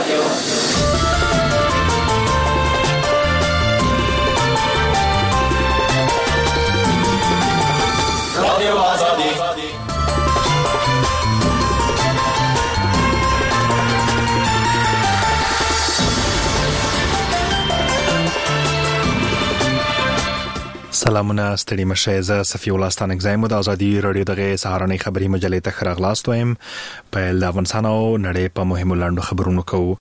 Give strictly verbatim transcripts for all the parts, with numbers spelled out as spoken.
رادیو رادیو آزادی. سلامونه ستړي مشه زه صفي الله ستانک زایم د ازادي رادیو دغه سهارنۍ خبري مجلې ته خراغلاست وایم په د افغانستان او نړۍ په مهمو لاندو خبرونو کوو.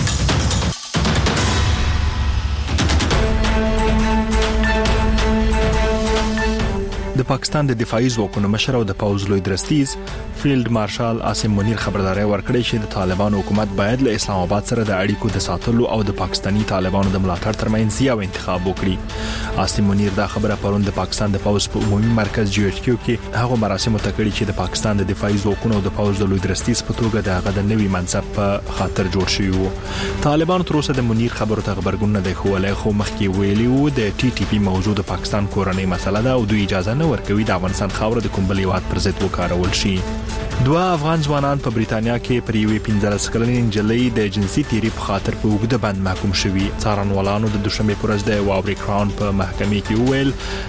د پاکستان د دفاعي ځواکونو مشر او د پوز لوی درستیز فیلډ مارشال عاصم منیر خبرداري ورکړې چې د طالبان حکومت باید له اسلام آباد سره د اړیکو د ساتلو او د پاکستانی طالبانو د ملاتړ ترمنځ یو انتخاب وکړي. عاصم منیر دا خبره پرون د پاکستان د پوز په عمومي مرکز جی ایچ کیو کې هغه مراسم ته کړی چې د پاکستان د دفاعي ځواکونو د پوز د لوی درستیز په توګه د هغه د نوي منصب په خاطر جوړ شوی وو. طالبان تر اوسه د منیر خبرو ته خبرګون نه دی خولای، خو مخکې ویلي وو د ټي ټي پی موضوع د پاکستان کورنۍ مسله ده او دوی اجازه نه ورکوي د افغانستان خاوره د کوم بل هیواد پر ضد وکارول شي. دوه افغان ځوانان په بریتانیا کې پر یوې پنځلس کلنې نجلۍ د جنسي تیری په خاطر په اوږده بند محکوم شوي. څارنوالانو د دوشنبه پر ورځ د واوري کراون په محکمې کې وویل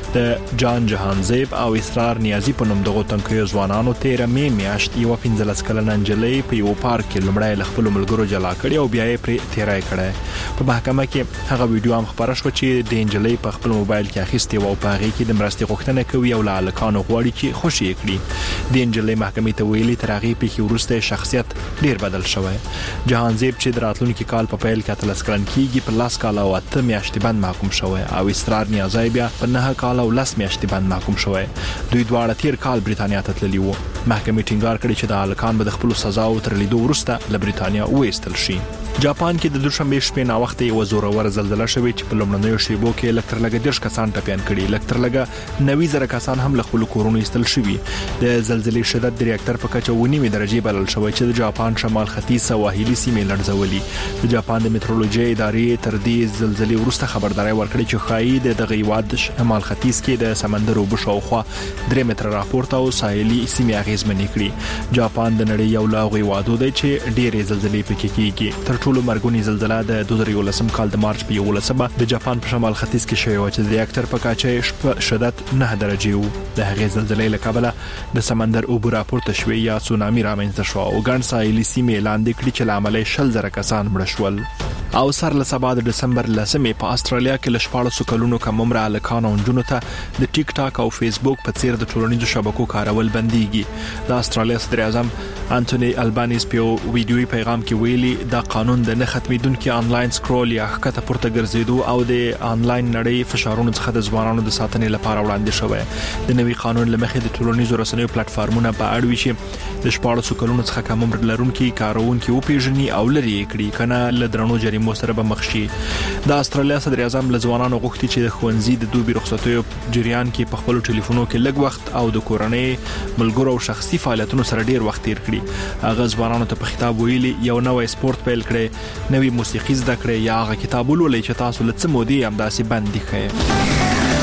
د جان جهانزیب او اسرار نیازی په نوم دغه تنکیو ځوانانو تیر مې میاشت یو پنځلس کلنه نجلۍ په یو پارک کې لمړی له خپل ملګرو جلا کړي او بیا یې پر تیرای کړي. په محکمه کې هغه ویډیو هم خبره شو چې د نجلۍ په خپل موبایل کې اخیستې او په هغه کې د مرستې غوښتنه کوي او له الکانو غواړي چې خوشي کړي. د نجلۍ محکمې ته ویلي تر هغه په کې ورسته شخصیت ډیر بدل شوی. جهانزیب چې د راتلونکي کال په پیل کې اتلس کلن کېږي په لاس کال او اته میاشتې بند محکوم شوی او اسرار نیازی بیا په نه کال او لس میاشتې بند محکوم شوی. دوی دواړه تیر کال بریتانیا ته تللي وو. محکمې ټینګار کړی چې د الکان به د خپل سزا او تر لیدو وروسته له بریتانیا وېستل شي. جاپان کې د دوشنبه شپې نا وخت یو زورور زلزلہ شوې چې په لومړنیو شیبو کې لکتر لګ دیش کسان ټپيان کړي. لکتر لګ نوي زره کسان هم له خپل کورونو ایستل شوي. د زلزلې شدت د ریاکټر په کچه ونیمه درجه بلل شوی چې د جاپان شمال ختیځ سواحلي سیمې لړزولي. د جاپان د میټرولوژي ادارې تر دې زلزلې وروسته خبرداري ورکړې چې خایي د دغه هیواد شمال ختیځ کې د سمندر او بشاوخوا درې متره راپورته او ساحلي سیمې اغیزمنې کړي. جاپان د نړۍ یو لا غوي وادو دی چې ډېرې زلزلې پکې کېږي. تر ټولو مرګونی زلزلہ د دوه زره یولسم کال د مارچ په یولسمه د جاپان په شمال ختیځ کې شوی و چې د ریاکټر په کچه شدت نه درجه وو. د هغې زلزلې له کبله د سمندر اوبو راپورته شوی یا سونامي رامنځته شو او ګڼ ساحلي سیمې لاندې کړي چې لامل شل زره کسان مړه شول. او سر له سبا د دسمبر لسمې په استرالیا کې له شپاړسو کلونو کم عمره هلکانو او نجونو ته د ټیک ټاک او فیسبوک په څیر د ټولنیزو شبکو کارول بنديږي. د استرالیا صدر اعظم انټونی البانیز په ویډیوي پیغام کې ویلي دا قانون د نه ختمېدونکو انلاین سکرول یا ښکته پورته ګرځېدو او د انلاین نړۍ فشارونو څخه د ځوانانو د ساتنې لپاره وړاندې شوی. د نوي قانون لمخې د ټولنیزو رسنیو پلیټ فارمونه په اړه وی چې د شپاړسو کلونو څخه کم عمر لرونکي کارونکي او پیژني او لري کړي کنه له درنو جریمو سره به مخ شي. د استرالیا صدر اعظم له ځوانانو غوښتي چې د ښوونځي د دوبي رخصتیو جریان کې په خپل ټلیفونو کې لږ وخت او د کورنۍ ملګرو او شخصي فعالیتونو سره ډیر وخت تیر کړي. هغه ځوانانو ته په خطاب ویلي یو نوې سپورت پیل کړي، نوې موسیقي زده کړئ یا هغه کتاب ولولئ چې تاسو له څه مودې همداسې بند دي.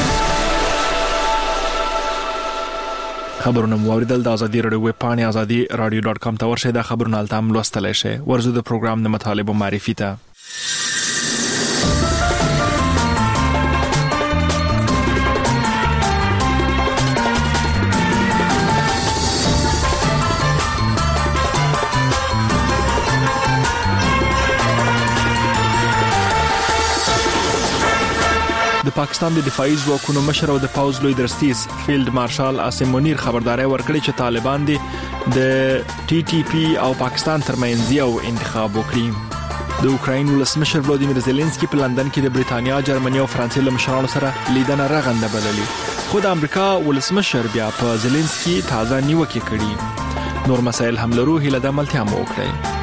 خبرونه مو اوریدل. د ازادي رادیو ویب پاڼه ازادي رادیو ډاټ کام ته ورشئ. د خبرونو التام لوستلای شئ. ورزو د پروګرام د مطالبه معرفي ته د پاکستان د دفاعي ځواکونو مشر او د پوز لوی درستیز فیلډ مارشال عاصم منیر خبرداري ورکړي چې طالبان د ټي ټي پی او پاکستان ترمنځ یو انتخاب وکړي. د اوکراین ولسمشر ولادیمیر زيلنسکي په لندن کې د بریتانیا، جرمني او فرانسې له مشرانو سره لیدنه رغنده بللي. خو د امریکا ولسمشر بیا په زيلنسکي تازه نیوکه کړي. نور مسایل هم لرو، هیله د ملتیا مو وکړي.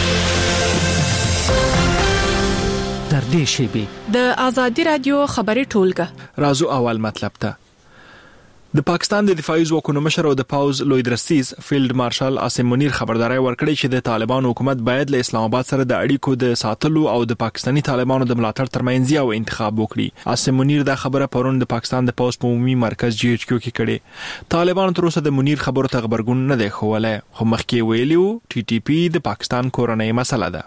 در دې شیبي د ازادي رادیو خبري ټولګه رازو اول مطلب ته د پاکستان د دفاعي ځواکونو مشر او د پوز لوی درستیز فیلډ مارشال عاصم منیر خبرداري ورکړي چې د طالبانو حکومت باید له اسلام آباد سره د اړیکو د ساتلو او د پاکستانی طالبانو د ملاتړ ترمنځ یو انتخاب وکړي. عاصم منیر دا خبره پرون د پاکستان د پوز په عمومي مرکز جی ایچ کیو کې کړي. طالبانو تر اوسه د منیر خبرو ته خبرګون نه دی ښوولی، خو مخکې ویلي وو ټي ټي پی د پاکستان کورنۍ مسله ده.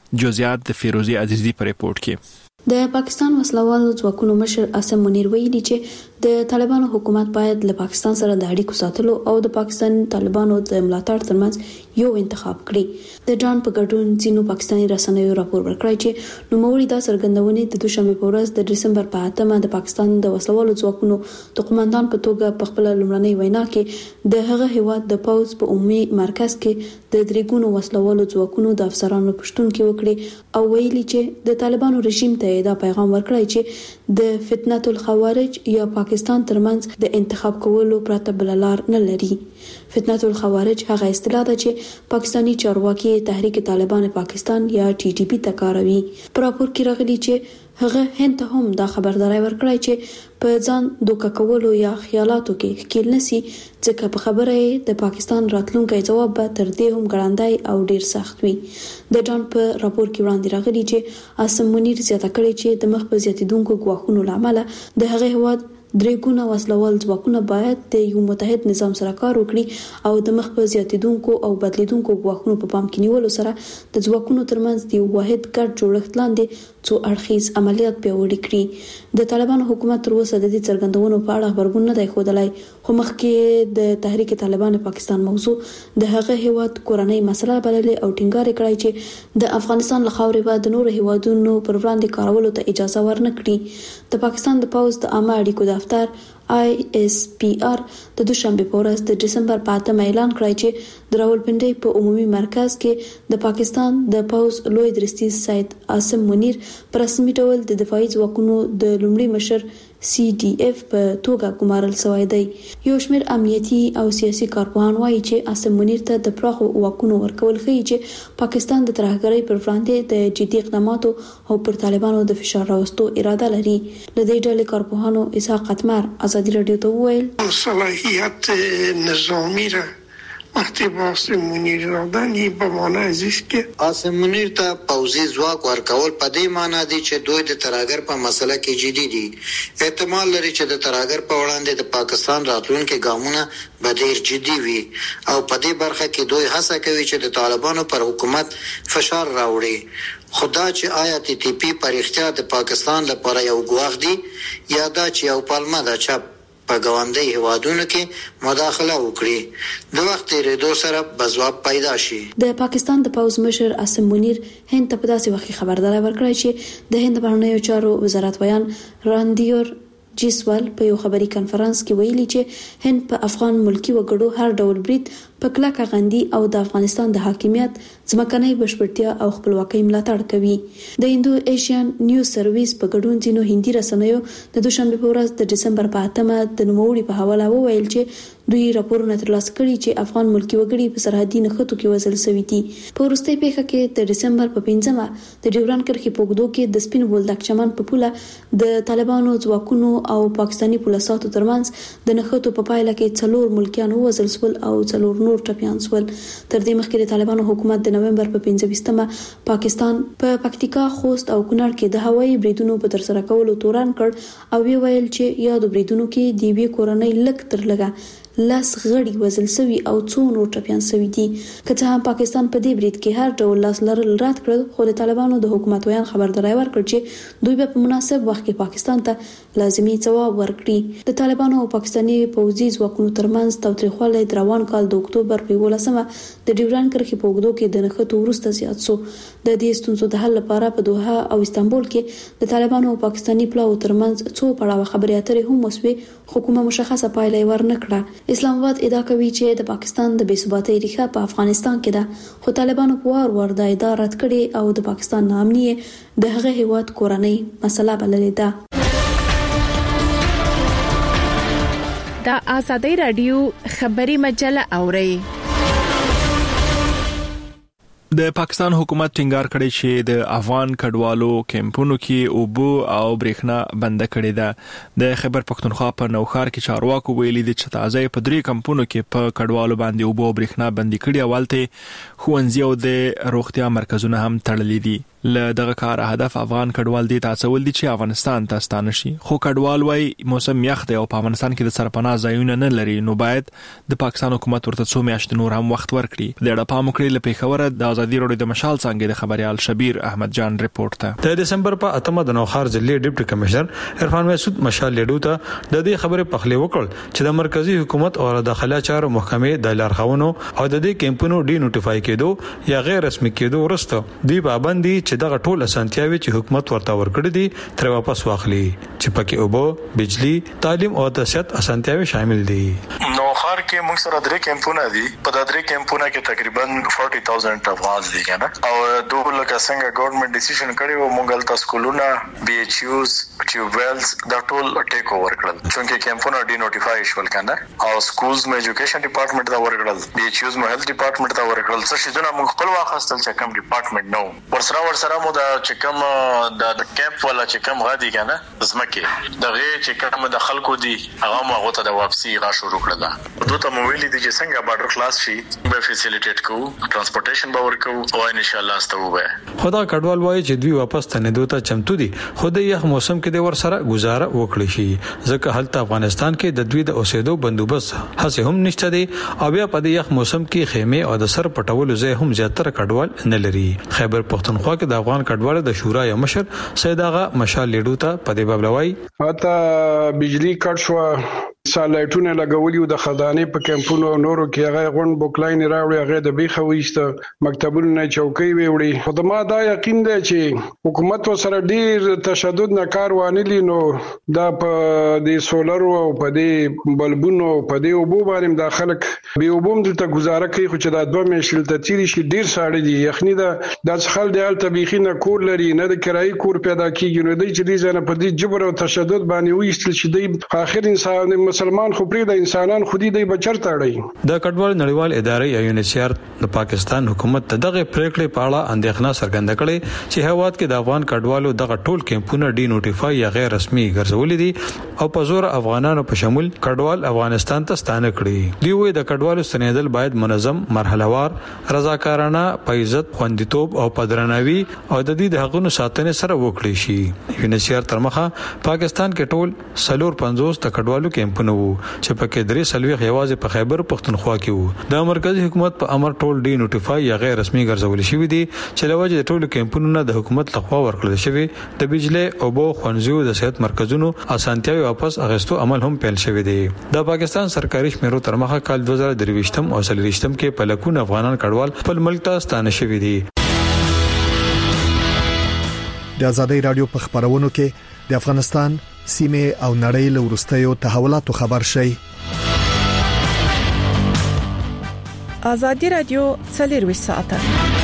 جزئیات د فیروزی عزیزی په ریپورت کې. د پاکستان وسلوالو ځواکونو مشر عاصم منیر ویلي چې د طالبانو حکومت باید له پاکستان سره د اړیکو ساتلو او د پاکستان طالبانو د ملاتړ ترمنځ یو انتخاب کړي. د جان په ګډون ځینو پاکستاني رسنیو راپور ورکړی چې نوموړي دا څرګندونې د دوشنبه په ورځ د دسمبر په اتمه د پاکستان د وسلوالو ځواکونو د قوماندان په توګه په خپل لومړنۍ وینا کې د هغه هیواد د پوز په عمومي مرکز کې د درېګونو وسلوالو ځواکونو د افسرانو پښتون کې وکړي او ویلي چې د طالبانو رژیم ته دا پیغام ورکړی چې د فتنه الخوارج یا پاکستان ترمنځ د انتخاب کولو پرته بل لار نه لري. فتنه الخوارج هغه اصطلاح ده چې پاکستانی چارواکي تحریک طالبان پاکستان یا ټي ټي پی ته کاروي. پر راپور کې راغلي چې هغه هند ته هم دا خبرداري ورکړی چې په ځان دوکه کولو یا خیالاتو کې ښکیل نسی ځکه په خبره د پاکستان راتلونکي جواب به تر دې هم ګړندای او ډیر سخت وي. د جان په راپور کې وړاندې راغلي چې عاصم منیر زیاته کړی چې د مخ په زیاتیدونکو ګواښونو لامل د هغه هواد درېګونه وسلوال ځواکونه باید د یو متحد نظام سره کار وکړي او د مخ په زیاتیدونکو او بدلیدونکو ګواښونو په پام کې نیولو سره د ځواکونو ترمنځ د یو واحد ګډ جوړښت لاندې څو اړخیز عملیات پیاوړي کړي. د طالبانو حکومت تر اوسه د دې څرګندونو په اړه خبرګون نه دی ښودلی، خو مخکې د تحریک طالبان پاکستان موضوع د هغه هیواد کورنۍ مسله بللې او ټینګار کړی چې د افغانستان له خاورې به د نورو هیوادونو پر وړاندې کارولو ته اجازه ورنکړي. د پاکستان د پوز د عامه اړیکو دفتر آی اس پی آر د دوشنبه په ورځ د دسمبر په اتمه اعلان کړی چې د راولپنډي په عمومي مرکز کې د پاکستان د پوز لوی درستیز سید عاصم منیر پر رسمي ډول د دفاعي ځواکونو د لومړي مشر سی ډي اف په توګه ګمارل شوی دی. یو شمېر امنیتي او سیاسي کارپوهان وایي چې عاصم منیر ته د پراخو واکونو ورکول ښیي چې پاکستان د ترهګرۍ پر وړاندې د جدي اقداماتو او پر طالبانو د فشار راوستو اراده لري. له دې ډلې کارپوهانو اسحاق قطمر ازادي رادیو ته وویل صلاحیت نظامی را مکتب عاصم منیر دادن یې په معنا عزیز کې عاصم منیر ته پوځي ځواک ورکول په دې معنی دی چې دوی د ترهګر په مسله کې جدي دي. احتمال لري چې د ترهګر په وړاندې د پاکستان راتلونکي ګامونه به ډېر جدي وي او په دې برخه کې دوی هڅه کوي چې د طالبانو پر حکومت فشار راوړي. خدا چې آیا ټي ټي پی پر اختیار د پاکستان لپاره یو ګواښ دی یا دا چې یو پلمه ده چې په ګاونډي هیوادونو کې مداخله وکړي د وخت تیریدو سره بځواب پیدا شي. د پاکستان د پوز مشر عاصم منیر هند ته په داسې وخت خبرداري ورکړی چې د هند بهرنیو چارو وزارت ویان راندیور جیسوال په یو خبري کانفرنس کې ویلي چې هند په افغان ملکی وګړو هر ډول برید په کلکه غندي او د افغانستان د حاکمیت ځمکنۍ بشپړتیا او خپلواکۍ ملاتړ کوي. د هندو ایشین نیوز سرویس په ګډون ځینو هندي رسنیو د دوشنبه په ورځ د دسمبر په اتمه د نوموړي په حواله وویل چې دوی راپورونه ترلاسه کړي چې افغان ملکی وګړي په سرحدي نښتو کې وژل شوي دي. په وروستۍ پیښه کې د دسمبر په پنځمه د ډیوران کرښې په اوږدو کې د سپین بولدک چمن په پوله د طالبانو ځواکونو او پاکستاني پولیسو ترمنځ د نښتو په پایله کې څلور ملکیان وژل شول او څلور نور ټپیان شول. تر دې مخکې د طالبانو حکومت د نومبر په پنځه ویشتمه پاکستان په پکتیکا، خوست او کونړ کې د هوایي بریدونو په ترسره کولو تورن کړ او ویل چې یادو بریدونو کې د یوې کورنۍ لږ تر لږه لاس غړي وزل سوي او څو نور ټپيان سوي دي. که څه هم پاکستان په دې برید کې هر ډول لاس لرل رد کړل، خو د طالبانو د حکومت ویان خبرداري ورکړ چې دوی به په مناسب وخت کې پاکستان ته لازمي ځواب ورکړي. د طالبانو او پاکستاني پوځي ځواکونو ترمنځ تاوتریخوالی د روان کال د اکتوبر په یولسمه د ډیوران کرښې په اوږدو کې د نښتو وروسته زیات شو. د دې ستونزو د حل لپاره په دوحه او استانبول کې د طالبانو او پاکستاني پلاو ترمنځ څو پړاوه خبرې اترې هم وسوې، خو کومه مشخصه پایله ورنکړه. اسلام آباد ادعا کوي چې د پاکستان د بې ثباتۍ ریښه په افغانستان کې ده، خو طالبانو په وار وار دا ادعا رد کړې او د پاکستان ناامني د هغه هیواد کورنۍ مسله بللې ده. د آزادۍ رادیو خبري مجله اوري. د پاکستان حکومت ټینګار کړی چې د افغان کډوالو کیمپونو کې اوبو او برېښنا بند کړي ده. د خیبر پختونخوا په نوښار کې چارواکو ویلي دي چې تازه په درې کمپونو کې په کډوالو باندې اوبو او برېښنا بند کړي، اولته ښوونځي او د روغتیا مرکزونه هم تړلي دي. له دغه کار هدف افغان کډوال دي تاسول دي چې افغانستان ته ستانه شي، خو کډوال وايي موسم یخ دی او په افغانستان کې د سرپناه ځایونه نه لري، نو باید د پاکستان حکومت ورته څو میاشتې نور هم وخت ورکړي. د اړه پام وکړي له پیښوره د ازادي راډیو د مشال څنګه د خبريال شبیر احمد جان ریپورت ته د دسمبر په اتمه د نوخار ضلع ډیپټي کمشنر عرفان مسعود مشال لیډو ته د دې خبرې پخلی وکړ چې د مرکزی حکومت او داخله چارو محکمې د لارښوونو او د دې کیمپونو ډی نوټیفای کېدو یا غیر رسمي کېدو ورسته دی پابندي چې دغه ټول اسانتیاوي چې حکومت ورته ورکړي دي تر واپس واخلي چې پکې اوبو بجلی تعلیم او د صحت اسانتیاوي شامل دي. نو خار کې موږ سره درې کیمپونه دي په د درې کیمپونه کې تقریبا چالیس هزار افغان دي کنه او دوه لکه څنګه ګورنمنت ډیسیژن کړی و موږ تل سکولونه بي ایچ یوز ټیوبویلز دا ټول ټیک اوور کړل چې کیمپونه ډی نوټیفای شول کنه او سکولز مې ایجوکیشن ډپارټمنټ دا ورکړل بي ایچ یوز مې هیلث ډپارټمنټ دا ورکړل څه شي دونه موږ خپل واخستل چې کوم ډپارټمنټ نو ورسره ورسره مو دا چې کوم د کیمپ ولا چې کوم غادي کنه زمکه دغه چې کوم د خلکو دي هغه مو غوته د واپسی غا شروع کړل دوی ته مو ویلي دي چې څنګه بارډر خلاص شي به فیسیلیټیټ کوو ترانسپورټیشن به ورکوو او ان شاء الله ستوبه خدا کډوال وایي چې دوی واپس ته نه دوته چمتو دي خو د یخ موسم کې د ور سره گزاره وکړي شي ځکه هلته افغانستان کې د دوی د اوسېدو بندوبست هڅه هم نشته دي او بیا په د یخ موسم کې خیمه او د سر پټولو ځای هم زیاتره کډوال نه لري. خیبر پختونخوا کې د افغان کډوال د شورا یو مشر سید اغا مشال لیډو ته په دې باب لوي اته بجلی کټ شو سالایټونه لګولې د خزانه په کمپونو نورو کې هغه غون بوکلاین راوړي هغه د بیخه وېسته مکتبونه چوکۍ ویوړي خو د ما دا یقین دی چې حکومت سره ډیر تشدد نه کار وانلی نو دا په د سولر او په د بلبونو په د اوبو باندې د خلک به اوبوم دلته گزاره کوي خو چې دا دوه میشل ته تیری شي ډیر ساړه دي یخنی دا د خل د ال طبيخینه کور لري نه د کرایي کور پیدا کیږي نو د چې دي ځنه په دې جبر او تشدد باندې وېستل شي د اخر انسان مسلمان خو پرې د انسانان خودي دی بچرته اړي د کډوال نړیوال ادارې یا یونیسیار د پاکستان حکومت ته دغه پریکړې په اړه اندېښنه څرګنده کړې چې هواد کې د افغان کډوالو دغه ټول کیمپونه ډی نوټیفای یا غیر رسمي ګرځولې دي او په زور افغانانو په شمول کډوال افغانستان ته ستانه کړي دی وې د کډوالو ستنېدل باید منظم مرحله وار رضاکارانه په عزت خوندیتوب او پدرناوي او د دې د حقوقو ساتنې سره وکړي شي. یونیسیار ترمخه پاکستان کې ټول سلور پنځوس د کډوالو کیمپونه چې پکې درې سلوي غواز په خیبر پختونخوا کې وو د مرکزی حکومت په امر ټول ډی نوټیفای یا غیر رسمي ګرځول شوی دي چې لوجه د ټولو کیمپونو د حکومت لخوا ورکړل شوی د بجلی او بو خونځو د صحت مرکزونو اسانتیاوي واپس اغستو عمل هم پیل شوی دی. د پاکستان سرکاري شمیرو ترمخه کال دوه زره درویشتم او سلریشتم کې په لکونه افغانان کډوال خپل ملک ته ستانه شوی دي. د ازادي رادیو په خبرونو کې د افغانستان سیمه او نړۍ له ورستیو تحولاتو خبر شي. ازادي رادیو څلور ساعته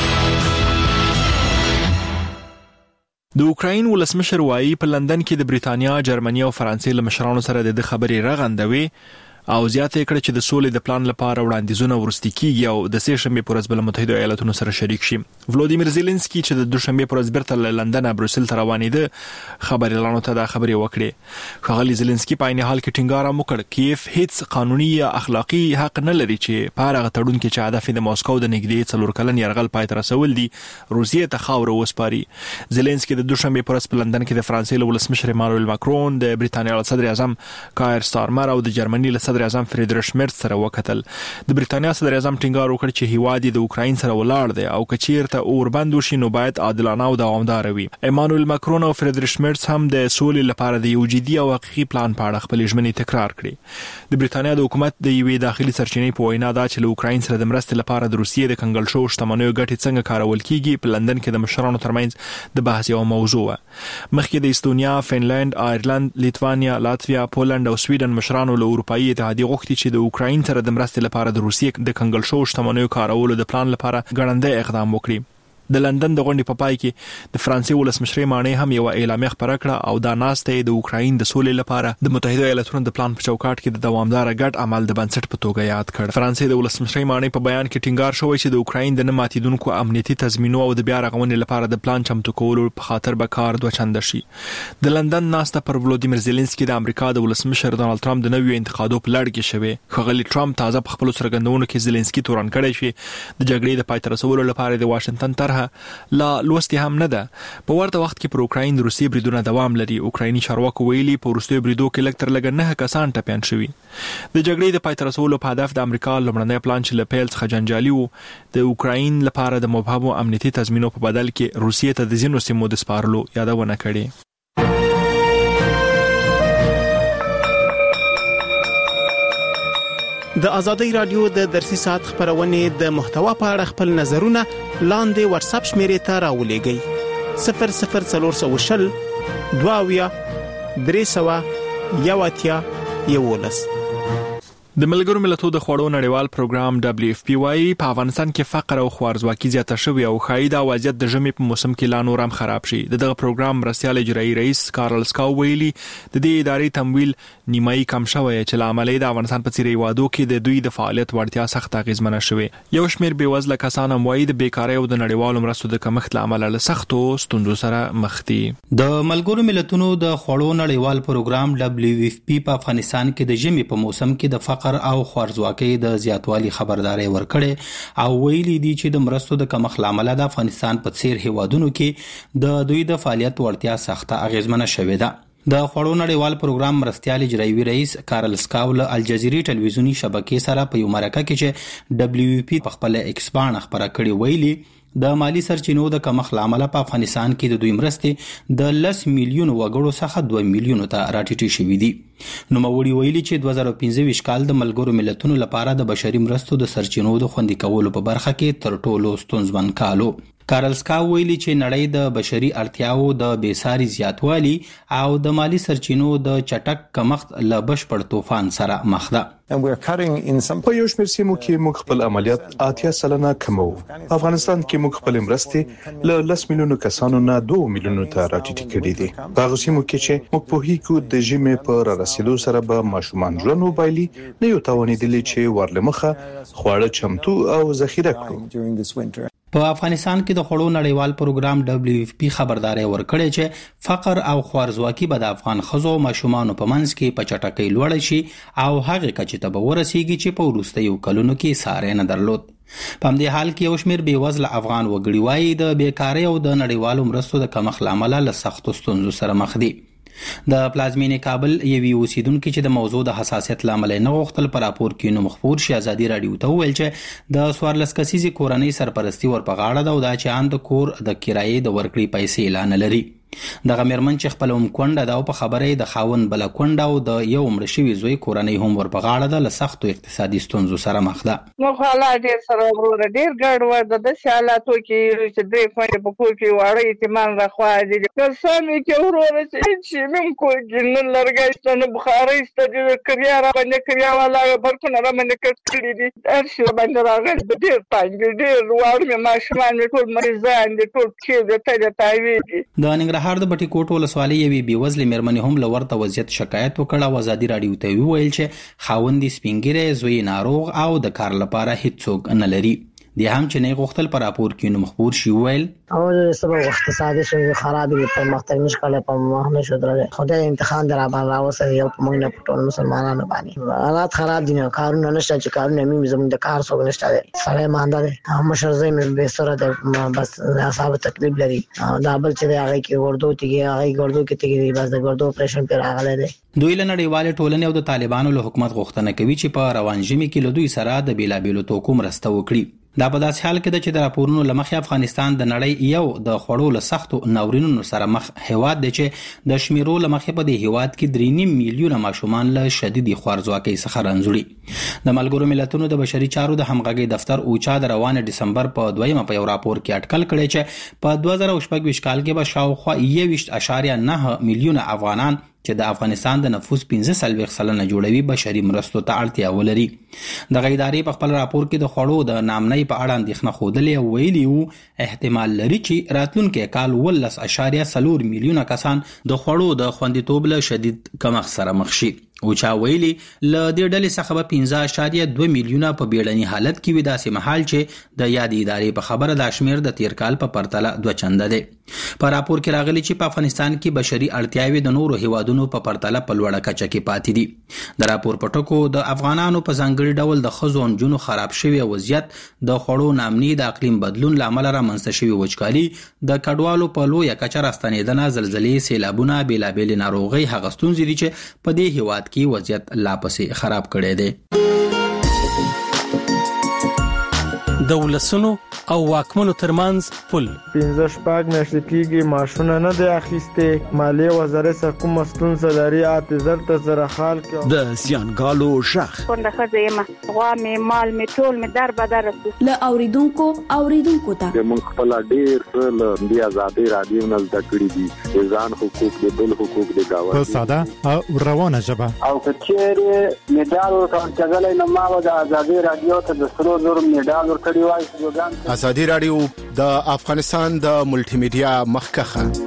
د اوکراین ولسمشر وايي په لندن کې د بریتانیا، جرمني او فرانسې له مشرانو سره د خبرې رغندوي او زیاته کړ چې د سولې د پلان لپاره وړاندیزونه ورستي کیږي او د سه شنبه پر ورځ بل متحده ایالاتونو سره شریک شي. ولودیمیر زيلنسکي چې د دوشنبه پر ورځ بیرته له لندن بروسل ته روانېده خبري اعلان ته دا خبري وکړي. خغلی زيلنسکي په عین حال کې ټینګار وکړ کیف هیڅ قانوني یا اخلاقی حق نه لري چې په هغه تړون کې چې هدف د ماسکو د نګدې څلور کلن يرغل پای ته رسول دي روسیې ته خاور وسپاري. زيلنسکي د دوشنبه پر ورځ په لندن کې د فرانسې له ولسمشر مانویل ماکرون، د بریتانیا صدر اعظم کایر سټارمر او د جرمني صدر اعظم فریدریش مرز سره وکتل. د بریتانیا صدر اعظم ټینګار وکړ چې هیواد د اوکراین سره ولاړ دی او کچیرته اوربند وشي نو باید عادلانه او دوامدار وي. ایمانویل ماکرون او فریدریش مرز هم د سولې لپاره د یو جدي او حقيقي پلان په اړه خپل ژمنې تکرار کړې. د بریتانیا د حکومت د یوې داخلي سرچینې په وینا دا چې له اوکراین سره د مرستې لپاره د روسیې د کنګل شو شتمنیو ګټې څنګه کارول کیږي په لندن کې د مشرانو ترمنځ د بحث یو موضوع و. مخکې د استونیا، فنلند، آیرلند، لیتوانیا، لاتویا، پولند او سویډن مشرانو له اروپאי اتحادیه غوښتي چې د اوکراین سره د مرستې لپاره د روسیې د کنګل شو شتمنیو کارولو د پلان لپاره ګړندې اقدام وکړي. د لندن د غونډې په پای کې د فرانسې ولسمشر مانې هم یو اعلامیه خبره کړه او دا ناسته د اوکراین د سولې لپاره د متحده ایالاتونو د پلان په چوکاټ کې د دوامدار ګډ عمل د بنسټ په توګه یاد کړ. فرانسې د ولسمشر مانې په بیان کې ټینګار شوی چې د اوکراین د نه ماتیدونکو امنیتي تضمینو او د بیا رغونې لپاره د پلان چمتو کولو په خاطر به کار دوه چنده شي. د لندن ناسته پر ولودیمیر زيلنسکي د امریکا د ولسمشر ډونالد ټرمپ د نویو انتقادو په لړ کې شوی. خغلی ټرمپ تازه په خپل سرګندونو کې زيلنسکي تورن کړی شي د جګړې د پای ته رسولو لپاره د واشنگټن طرح څخه لا لوستي هم نه ده. په ورته وخت کې پر اوکراین د روسي بریدونو دوام لري. اوکرایني چارواکو ویلي په وروستیو بریدو کې لږ تر لږه نه کسان ټپیان شوي. د جګړې د پای ته رسولو په هدف د امریکا لومړنی پلان چې له پیل څخه جنجالي و د اوکراین لپاره د مبهمو امنیتي تضمینو په بدل کې روسیې ته د ځینو سیمو د سپارلو یادونه کړې. د ازادي رادیو د درسي ساعت خبرونه د محتوا په اړه خپل نظرونه لاندې واتس اپ شمیرې ته راولېږئ صفر صفر څلور شل دواویا درې سوه یو اتیا یولس. د ملګرو ملتونو د خوړو نړیوال پروګرام دبليو اف پی وايي په افغانستان کې فقر او خوارزواکي زیاته شوې او ښایي دا وضعیت د ژمي په موسم کې لا نور هم خراب شي. دغه پروګرام مرستیال اجرایي رئیس کارل سکاو ویلي د دې ادارې تمویل نیمایي کم شوی چې لامل د افغانستان په څیرې وادو کې د دوی د فعالیت وړتیا سخت اغیزمنه شوې. یو شمېر بیوزله کسان هم وایي د بیکارۍ او د نړیوالو مرستو د کمښت لامل له سختو ستونزو سره مخ دي. د ملګرو ملتونو د خوړو نړیوال پروګرام دبليو اف پی په افغانستان کې د ژمي په موسم کې د فقر او خوارزواکۍ واقعي د زیاتوالي خبرداري ورکړي او ویلي دي چې د مرستو د کمښت لامل د افغانستان په څیر هیوادونو کې د دوی د فعالیت وړتیا سخته اغیزمنه شوې ده. د خوړو نړیوال پروګرام مرستیال اجرایي رئیس کارل سکاو له الجزیرې ټلویزیونی شبکې سره په یو مرکه کې چې دبليو پی په خپل ایکس باندې خبره کړې ویلي د مالی سرچینو د کمښت لامل په افغانستان کې د دوی مرستې د لس میلیون وګړو څخه دوه میلیون ته راټیټې شوې دي. نو موري ویلي چې دوه زره پنځه کال د ملګرو ملتونو لپاره د بشري مرستو د سرچینو د خوندي کولو په برخه کې تر ټولو ستونزمن کالو. کارل سکاو ویلي چې نړۍ د بشري اړتیاو د بیساري زیاتوالي او د مالی سرچینو د چټک کمښت له بشپړ طوفان سره مخ ده. په یو شمېر سیمو کې موږ خپل عملیات اتیا سلنه کمو. افغانستان کې موږ خپل مرستې له لس میلیونو کسانو نه دوه میلیونو ته راټیټې کړې دي. په هغه سیمو کې چې موږ په هیڅ د ژمي په رارسېدو سره به ماشومان ژوند وبایلي نه یو توانېدلی چې ورلمخه خواړه چمتو او ذخیره کړو. په افغانستان کې د خوړو نړیوال پروګرام دبليو اف پی خبرداري ورکړې چې فقر او خوارزواکي به د افغان ښځو او ماشومانو په منځ کې په چټکۍ لوړ شي او هغه کچې ته به ورسیږي چې په وروستیو کلونو کې ساری نه درلود. په همدې حال کې یو شمېر بیوزله افغان وګړي وایي د بیکارۍ او د نړیوالو مرستو د کمښت لامل له سختو ستونزو سره مخ دي. د پلازمینې کابل یوې اوسیدونکو چې د موضوع د حساسیت لامل نه غوښتل پر راپور کې نو مخبور شي ازادي رادیو ته ویل چې د سوارلس کسیزي کورنۍ سرپرستی ورپغاړه ده او دا چې اند کور د کرایې د ورکړې پیسې اعلان لري. دغه مېرمن چې خپل هم کونډه ده او په خبرې د خاون بل کونډه او د یو مړ شوی زوی کورنۍ هم ورپغاړه ده له سختو اقتصادي ستونزو سره مخ ده. نو حالات ډېر سره ورور ډېر ګډ و د داسې حالاتو کې چې دې فایده په کور کې واړی احتمال راخوا دي کسانې کې ورور چې مم کور کې نن لرګي ستنه بخاري ستدي کریا را باندې کریا والا برکونه را باندې کړی دي هر شي باندې راغلی ډېر پنځ ډېر وړ مې ماشومان مې ټول مریضان دي ټول کې د ته تاوي دي. د ننګرهار د بټي کوټ ولسوالۍ یوې بیوزلې مېرمنې هم له ورته وضعیت شکایت وکړ او ازادي رادیو ته وویل چې خاوند یې سپین ږیری زوی ناروغ او د کار لپاره هیڅوک نه لري. دی هم چې نه غوښتل پر راپور کې نو مخبور شي ویل او سبب اقتصادي شوی خراب دي په مختلف مشکله په مهنه شو درته خدای امتحان در باندې راوسه یو په موږ نه ټول مسلمانانو باندې حالات خراب دي نو کارونه نشته چې کارونه مې زموږ د کار څوک نشته سره مانده دي هم شرزې مې به سره د بس حساب تکلیف لري دا بل چې هغه کې ورډو تیږي هغه ورډو کې تیږي بس د ورډو اپریشن پر راغله دي. دوی له نړیوال ټولنې او د طالبانو له حکومت غوښتنه کوي چې په روان ژمي کې له دوی سره د بیلابیلو توکو مرسته وکړي. دا په داسې حال کې چې د راپورونو لمخې افغانستان د نړۍ یو د خوړو له سختو ناورینونو سره مخ هیواد دی چې د شمیرو لمخې په دې هیواد کې درې نیم میلیونه ماشومان له شدیدي خوارزواکۍ څخه رنځوري. د ملګرو ملتونو د بشري چارو د همغږۍ دفتر اوچا د روان ډسمبر په دویمه په یو راپور کې اټکل کړی چې په دوه زره شپږ کال کې به شاوخوا یوویشت اعشاریه نه میلیونه افغانان چې د افغانستان د نفوس پنځه سلويخ سلنه جوړوي بشري مرستو ته اړتیا ولري. د غیداري په خپل راپور کې د خوړو د نامنۍ په اړه اندېښنه خوده ویلي وو احتمال لري چې راتلونکي کال ولس اشاریه سلور میلیونه کسان د خوړو د خوندیتوب له شدید کمښت سره مخ شي. او چا ویلي ل دې ډلې څخه به پنځه اعشاریه دوه میلیونه په بیړني حالت کې وي، داسې مهال چې د یادې ادارې په خبره دا شمیر د تیر کال په پرتله دوه چنده دی. په راپور کې راغلي چې په افغانستان کې بشري اړتیاوې د نورو هیوادونو په پرتله په لوړه کچه کې پاتې دي. د راپور په ټکو د افغانانو په ځانګړي ډول د ښځو او نجونو خراب شوی وضعیت، د خوړو ناامني، د اقلیم بدلون له امله رامنځته شوي وچکالي، د کډوالو په لویه کچه راستنېدنه، زلزلې، سیلابونه، بېلابېلې ناروغۍ هغه ستونزې دي چې په دې هیواد کې وضعیت لا پسې خراب کړی دی. د ولسونو او واکمنو ترمنځ پل پنځه شپږ میاشتې کېږي ماشونه نه دی اخیستې، مالیې وزارت څخه کومه ستونزه لري، اته زر ته زره خال کې د زیانګالو غږ کونډه ښځه یم، غوا مې مال مې ټول مې در بدر رسو له اوریدونکو اوریدونکو ته موږ خپل ډېر څه له دې ازادي رادیو نه زده کړي دي، ځان حقوق دي، بل حقوق دي، گاوه په ساده او روانه ژبه. او کچېره میډال ورکړل نو ما د ازادي رادیو ته د سرو زر میډال ورکړی. ازادي رادیو د افغانستان د ملټي میډیا مخکخه.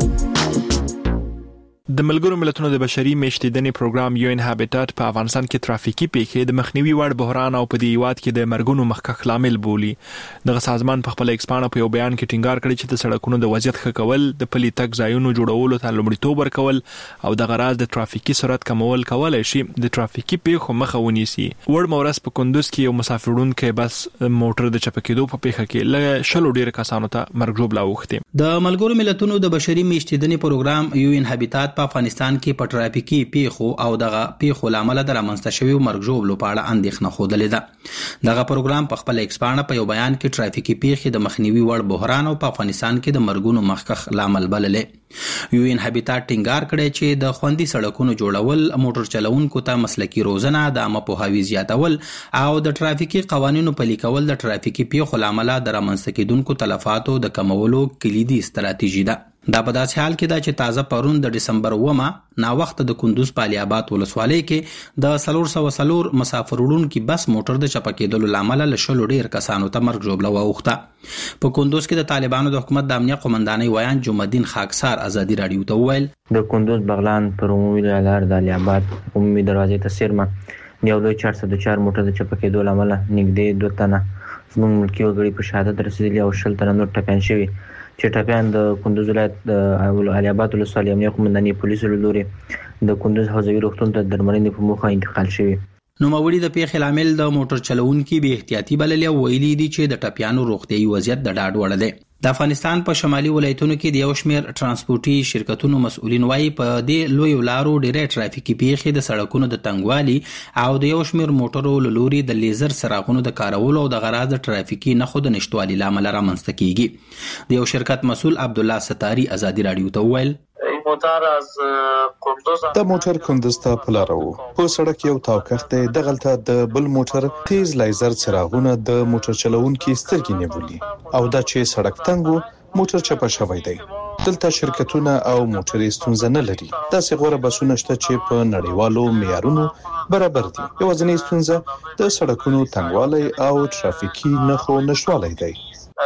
د ملګرو ملتونو د بشري میشتېدنې پروګرام یو ان هابټات په افغانستان کې ترافیکي پیښې د مخنیوي وړ بحران او په دې هیواد کې د مرګونو مخکخ لامل بولي. دغه سازمان په خپل ایکسپانه په یو بیان کې ټینګار کړی چې د سړکونو د وضعیت ښه کول، د پلي تګ ځایونو جوړولو ته لومړیتوب ورکول او د غراض د ترافیکي سرعت کمول کولای شي د ترافیکي پیښو مخه ونیسي. وړ مورس په کندوز کې یو مسافرونکو بس موټر د چپه کېدو په پیښه کې له شلو ډیر کسانو ته مرګ ژوبله اوښتې. د ملګرو ملتونو د بشري میشتېدنې پروګرام یو ان هابټات په افغانستان کې په ترافیکي پیښو او دغه پیښو لامل د رامنځته شویو مرګ ژوبلو په اړه اندېښنه خوده ده. دغه پروګرام په خپل ایکسپانه په یو بیان کې ترافیکي پیښې د مخنیوي وړ بحران او په افغانستان کې د مرګونو مخکخ لامل بللې. یو ان هابټات ټینګار کړی چې د خوندي سړکونو جوړول، موټر چلوونکو ته مسلکي روزنه، د عامه پوهاوي زیاتول او د ترافیکي قوانینو پلي کول د ترافیکي پیښو لامل د رامنځته کېدونکو تلفاتو د کمولو کلیدي ستراتیژي ده. دا په داسې حال کې دا چې تازه پرون د ډسمبر اومه نا وخت د کندوز په علي آباد ولسوالۍ کې د څلور سوه څلور مسافر وړونکي بس موټر د چپه کېدلو له امله له شلو ډېر کسانو ته مرګ ژوبله واوښته. په کندوز کې د طالبانو د حکومت د امنیه قومندانۍ ویان جمعالدین خاکسار ازادي راډیو ته وویل د کندوز بغلان پر عمومي لار د علي آباد عمومي دروازې ته څیرمه یو لوی چهار سوه چار موټر د چپه کېدو له امله نږدې دوه تنه زموږ ملکي وګړي په شهادت رسېدلي او شل تنه نور ټپیان شوي، چې ټپیان د کندوز ولایت د علي آباد ولسوالۍ امنیه قومندانۍ پولیسو له لورې د کندوز حوزوي روغتون ته د درملنې په موخه انتقال شوي. نوموړي د پیښې لامل د موټر چلوونکي بې احتیاطي بللې او ویلي دي چې د ټپیانو روغتیايي وضعیت د ډاډ وړ دی. د افغانستان په شمالي ولایتونو کې د یو شمېر ترانسپورتي شرکتونو مسؤلین وایي په دې لویو لارو ډېری ترافیکي پیښې د سړکونو د تنګوالي او د یو شمېر موټرو له لوري د لیزر څراغونو د کارولو او د غراض د ترافیکي نښو د نشتوالي له امله رامنځته کیږي. د یو شرکت مسؤل عبدالله ستاري ازادي راډیو ته وویل موټر از کندوز د موټر کندوز ته پلارو په سړک یو تاوکخت دی، دغلته د بل موټر تیز لیزر څراغونه د موټر چلوونکي سترګې نیولي او دا چې سړک تنګو موټر چپه شوی دی. دلته شرکتونه او موټرې ستونزه نه لري، داسې غوره بسونه شته چې په نړیوالو معیارونو برابر دي. یوازینۍ ستونزه د سړکونو تنګوالی او ترافیکي نښو نشتوالی دی.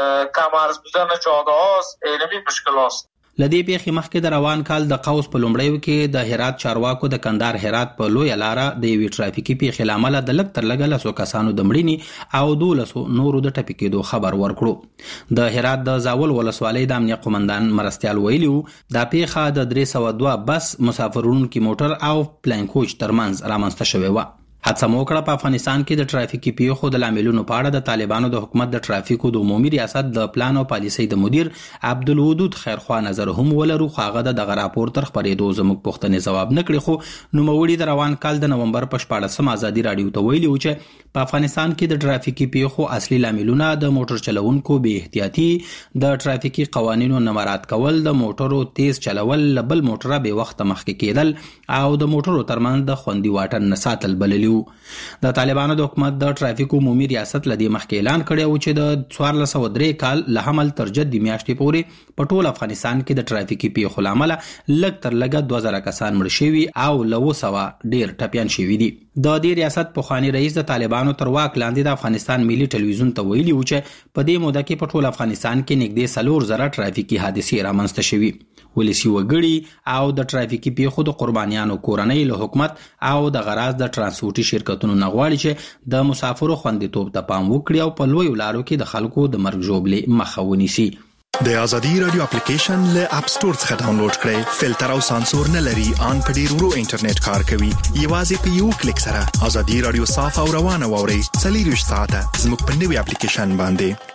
کمارز بودن جاده هاست، علمی مشکل هاست. لدې پیښې مخکې د روان کال د قوس په لومړیو کې د هرات چارواکو د کندهار هرات په لویه لاره د یوې ترافیکي پیښې له امله د لږ تر لږه لسو کسانو د مړینې او دولسو نورو د ټپي کېدو خبر ورکړو. د هرات د زاول ولسوالۍ د امنیه قومندان مرستیال ویلي وو دا پیښه د درې سوه دوه بس مسافر وړونکي موټر او پلین کوچ ترمنځ رامنځته شوې وه. حادثه مو وکړه په افغانستان کې د ترافیکي پیښو د لاملونو په اړه د طالبانو د حکومت د ترافیکو د عمومي ریاست د پلان او پالیسۍ د مدیر عبدالودود خیرخوا نظر هم ولرو، خو هغه د دغه راپور تر خپرېدو زموږ پوښتنې ځواب نه کړي. خو نوموړي د روان کال د نومبر په شپاړسمه ازادي راډیو ته ویلي وو چې په افغانستان کې د ترافیکي پیښو اصلي لاملونه د موټر چلوونکو بې احتیاطي، د ترافیکي قوانینو نه مراعات کول، د موټرو تیز چلول، له بل موټره بې وخته مخکې کېدل او د موټرو ترمنځ د خوندي واټن نه ساتل بللي وو. د طالبانو د حکومت د ترافیکو عمومي ریاست لدی مخکې اعلان کړی و چې د څوارلس سوه درې کال له حمل تر جد میاشتې پورې په ټول افغانستان کې د ترافیکي پیښو له امله لږ تر لږه دوه زره کسان مړه شوي او له اوه سوه ډېر ټپیان شوي دي. د دې ریاست پخوانی رئیس د طالبانو تر واک لاندې د افغانستان ملي ټلویزیون ته ویلي و چې په دې موده کې په ټول افغانستان کې نږدې څلور زره ترافیکي حادثې رامنځته شوي. ولسی وګړي او د ټرافیکي پیښو د قربانیانو کورنۍ له حکومت او د غراض د ترانسپورتي شرکتونو نه غواړي چې د مسافرو خوندیتوب ته پام وکړي او په لویو لارو کې د خلکو د مرګ ژوبلې مخه ونیسي. د ازادي رادیو اپلیکیشن له اپ سٹور څخه ډاونلوډ کړئ. فلټر او سانسور نه لري، ان په ډیر ورو انټرنیټ کار کوي. یوازې په یو کلیک سره ازادي رادیو صاف او روانه واورئ. څلور ساعته زموږ په نوي اپلیکیشن باندې.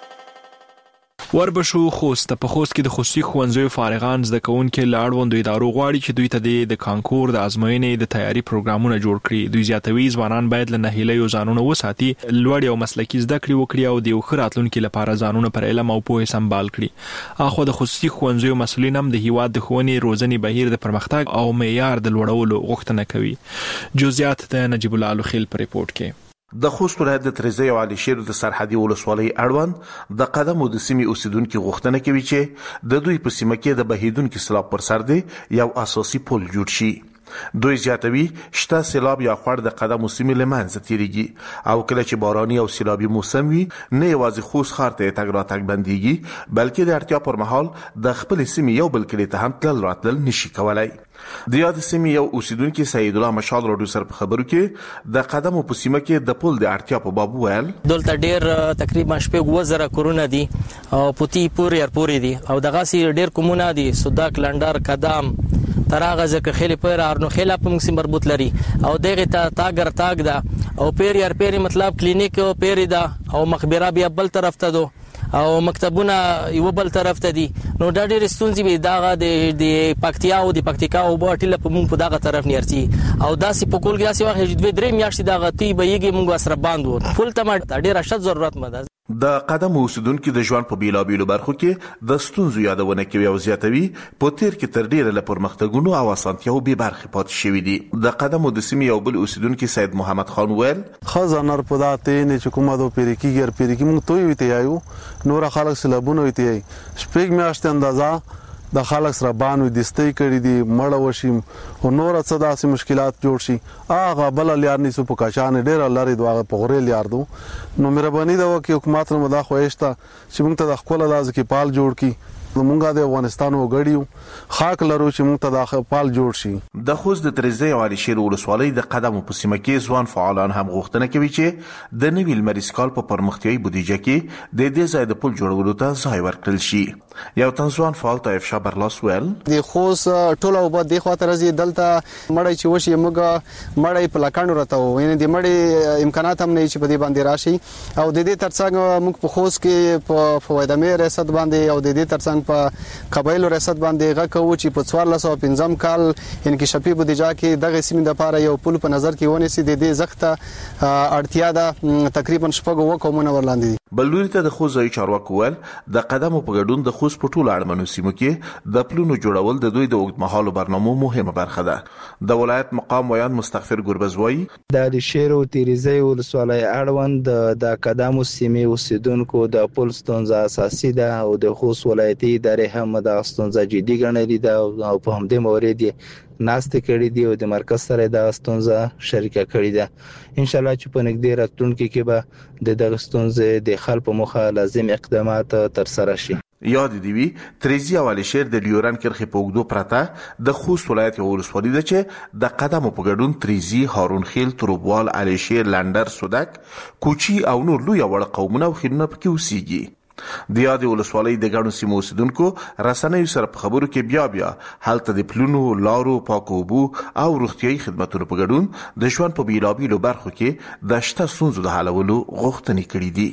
وربشو خوست په خوست کې د خصوصي ښوونځیو فارغان زده کوونکي له اړوندو ادارو غواړي چې دوی ته د کانکور د ازموینې د تیاری پروګرامونه جوړ کړي. دوی زیاتوي ځوانان باید له ناهیلیو ځانونه وساتي، لوړ او مسلکي زده کړې وکړي او د یو ښه راتلونکي لپاره ځانونه پر علم او پوهې سمبال کړي. اخو د خصوصي ښوونځیو مسؤلین هم د هیواد د ښوونې روزنې بهیر د پرمختګ او معیار د لوړولو غوښتنه کوي. جزئیات د نجیب الله لخیل په ریپورت کې. د خوست ولایت د تریزی او علي شیر د سرحدي ولسوالۍ اړوند د قدمو د سیمې اوسیدونکو غوښتنه کوي چې د دوی په سیمه کې د بهیدونکو سیلاب پر سر دی یو اساسي پل جوړ شي. دوی زیاتوي شته سیلاب یا خړ د قدمو سیمې لمنځه تیریږي او کله چې باراني او سیلابي موسم وي نه یوازې خوست ښار ته تګ راتګ بنديږي بلکې د اړتیا پر مهال د خپل سیمې یو بل کلی ته هم تلل راتلل نشي کولای. د یاد سیمې یو اوسیدونکو سید الله مشال راډیو سره په خبرو کې د قدمو په سیمه کې د پل د اړتیا په باب ویل. دلته ډیر تقریبا شپږ وزره کورونه دي او پوتی پوري ارپوري دي او دغه سي ډیر کومونه دي سوداک لندر قدم تراغه ځکه خېل پر ارنو خېل په موږ مربوط لري او دغه ته تاګر تاګ ده او پیری ارپيري مطلب کلینیک او پیری ده او مخبره بیا بل طرف ته دو او مکتبونه یو بل طرف ته دي. نو دا ډېر ستونزې به داغه د د پکتیا او د پکتیکا او باټیله په مونږ په دغه طرف نیرتي او داسې په کول کې داسې وخت چې دوی درې میاشتې دغه تی به یګي مونږ سره باندې وو فل ته ډېر شت ضرورت مده. د قدم اوسیدونکو د ژوند په بیلابیلو برخو کې د ستونزو یادونه کوي او زیاتوي په تیر کې تر ډیره له پرمختګونو او اسانتیاو به برخه پات شوې دي. د قدم د سیمې یو بل اوسیدونکو سید محمد خان ویل خزانر په داتې نه چې کومه دو پیریکی ګر پیریکی مونږ توي وته یایو نور خلک سلابونه وته یای شپږ میاشتې اندازا د خلک سره باندې دستي کړی دي مړ وشي او نور څه داسې مشکلات جوړ شي اغه بل لیار نسو په کاشان ډیر لاري دواغه په غوري لیار دو نو مهرباني دا وکي حکومت نو دا خوښتا چې موږ ته د خپل لاز کې پال جوړ کی مونږه د افغانستان وګړیو خاک لرو چې موږ ته د پال جوړ شي. د خوست د تریزی او علي شیر ولسوالۍ د قدمو په سیمه کې ځوان فعالان هم غوښتنه کوي چې د نوي لمریز کال په پرمختیايي بودیجه کې د دې ځای د پل جوړولو ته ځای ورکړل شي. یو تنځوان فعال طیف شابر لاس ویل د خوست ټول او بد د خاطر زی دلته مړی چې وشي موږ مړی په لکانو راته ویني د مړی امکانات هم نه چې په دې باندې راشي او د دې ترڅنګ موږ په خوست کې په فوایده مې ریاست باندې او د دې ترڅنګ په قبایلو ریاست باندې غږ کوو چې په څوارلس سوه پنځم کال انکشافي بودیجه کې دغه سیمې لپاره یو پل په نظر کې ونیسي د دې زخته اړتیا ده تقریبا شپږ وکومونه ورلاندې. بلوري ته د خوځي چارواکو ول د قدمو په ګډون د خوست په ټولو اړمنو سیمو کې د پلونو جوړول د دوی د اوږدمهالو برنامو مهمه برخه ده. د ولایت مقام ویان مستغفر ګربزوي د شیر او تیریزی ولسوالۍ اړوند د قدمو سیمې اوسیدونکو د پل ستونزه اساسي ده او د خوست ولایتي ادارې هم د ستونزه جدي ګڼلې ده او په همدې مورید ناست کړي دي او د مرکز سره د ستونزه شریکه کړي ده. ان شاء الله چې په نږدې راتلونکي کې به د دغه ستونزې د حل په موخه لازم اقدامات تر سره شي. یاد دی وی تریزی او علي شیر د لیوران کرخه په وګدو پرته د خوست ولایت یو ولسوالۍ ده چې د قدمو په ګډون تریزی هارون خیل تروبوال علي شیر لندر سودک کوچی او نور لوی وړ قومونه او خیرونه پکې اوسېږي. د یاد ولسوالۍ د ګڼو سیمو اوسیدونکو رسنیو سره په خبرو کې بیا بیا هلته د پلونو لارو پاکو اوبو او روغتیايي خدماتو په ګډون د ژوند په بیلابیلو برخو کې د شته ستونزو د حلولو غوښتنې کړې دي.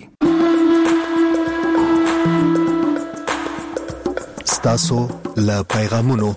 ستاسو له پیغامونو.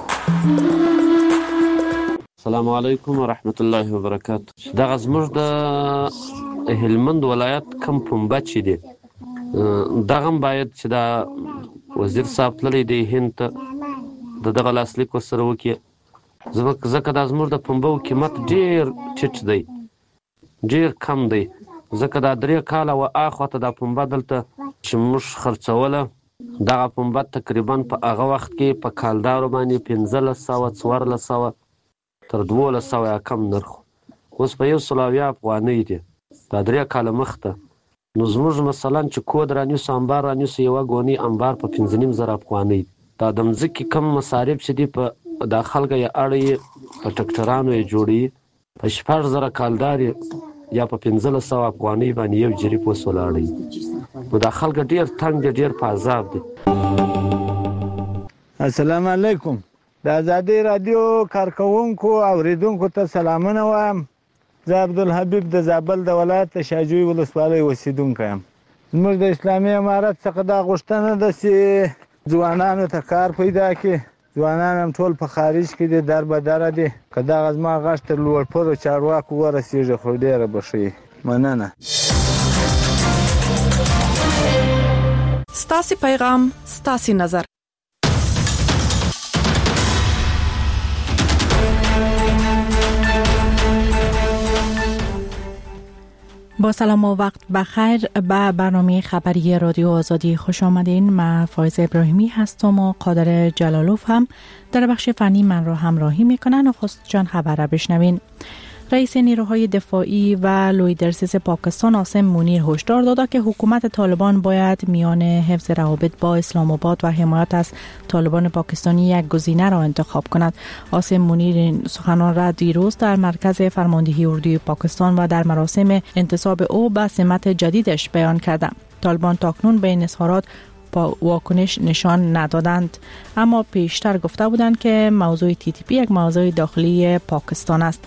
السلام علیکم ورحمت الله وبرکاته. دا زموږ د هلمند ولایت کم پنبه چې دی دغه باید چې دا وزیر صاحب تللی دی هند ته د دغه لاسلیک ورسره وکړي ځکه دا زموږ د پنبو قیمت ډېر ټیټ دی ډېر کم دی ځکه دا درې کاله و اخواته دا پنبه دلته چې موږ خرڅوله دغه پنبه تقریبا په هغه وخت کې په کالدارو باندې پنځلس سوه څوارلس سوه تر دولس سوه یا کم نرخ اوس په یو سل اویا افغانۍ دی دا درې کاله مخته. نو زموږ مثلا چې کود رانیسو انبار رانیسو یوه ګونۍ انبار په پنځه نیم زره افغانۍ دا د مځکې کم مصارف چې دي په دا خلک یې اړوي په ټکټرانو یې جوړوي په شپږ زره کالدار یا په پنځلس سوه افغانۍ باندې یو جریب وسولاړوي نو دا خلک ډېر تنګ دي ډېر په عذاب دي. السلام علیکم. د ازادي رادیو کارکونکو او اوریدونکو ته سلامونه وایم. زه عبدالحبیب د زابل د ولایت د شاجوی ولسوالۍ اوسیدونکی یم. زموږ د اسلامي امارت څخه دا غوښتنه ده چې ځوانانو ته کار پیدا کړي. ځوانان هم ټول په خارج کې دي، در به دره دي. که دغه زما غږ تر لوړپوړو چارواکو ورسېږي خو ډېره به ښه وي. مننه. ستاسې پیغام ستاسې نظر. با سلام و وقت بخیر به برنامه خبری رادیو آزادی خوش آمدین. من فایزه ابراهیمی هستم و قادر جلالوف هم در بخش فنی من را همراهی میکنن و خواست جان خبر را بشنوین. رئیس نیروهای دفاعی و لویدرسیس پاکستان عاصم منیر هشدار داده که حکومت طالبان باید میان حفظ روابط با اسلام آباد و حمایت از طالبان پاکستانی یک گزینه را انتخاب کند. عاصم منیر این سخنان را دیروز در مرکز فرماندهی اردوی پاکستان و در مراسم انتصاب او به سمت جدیدش بیان کرده. طالبان تاکنون به این اظهارات با واکنش نشان ندادند، اما پیشتر گفته بودند که موضوع تی تی پی یک موضوع داخلی پاکستان است.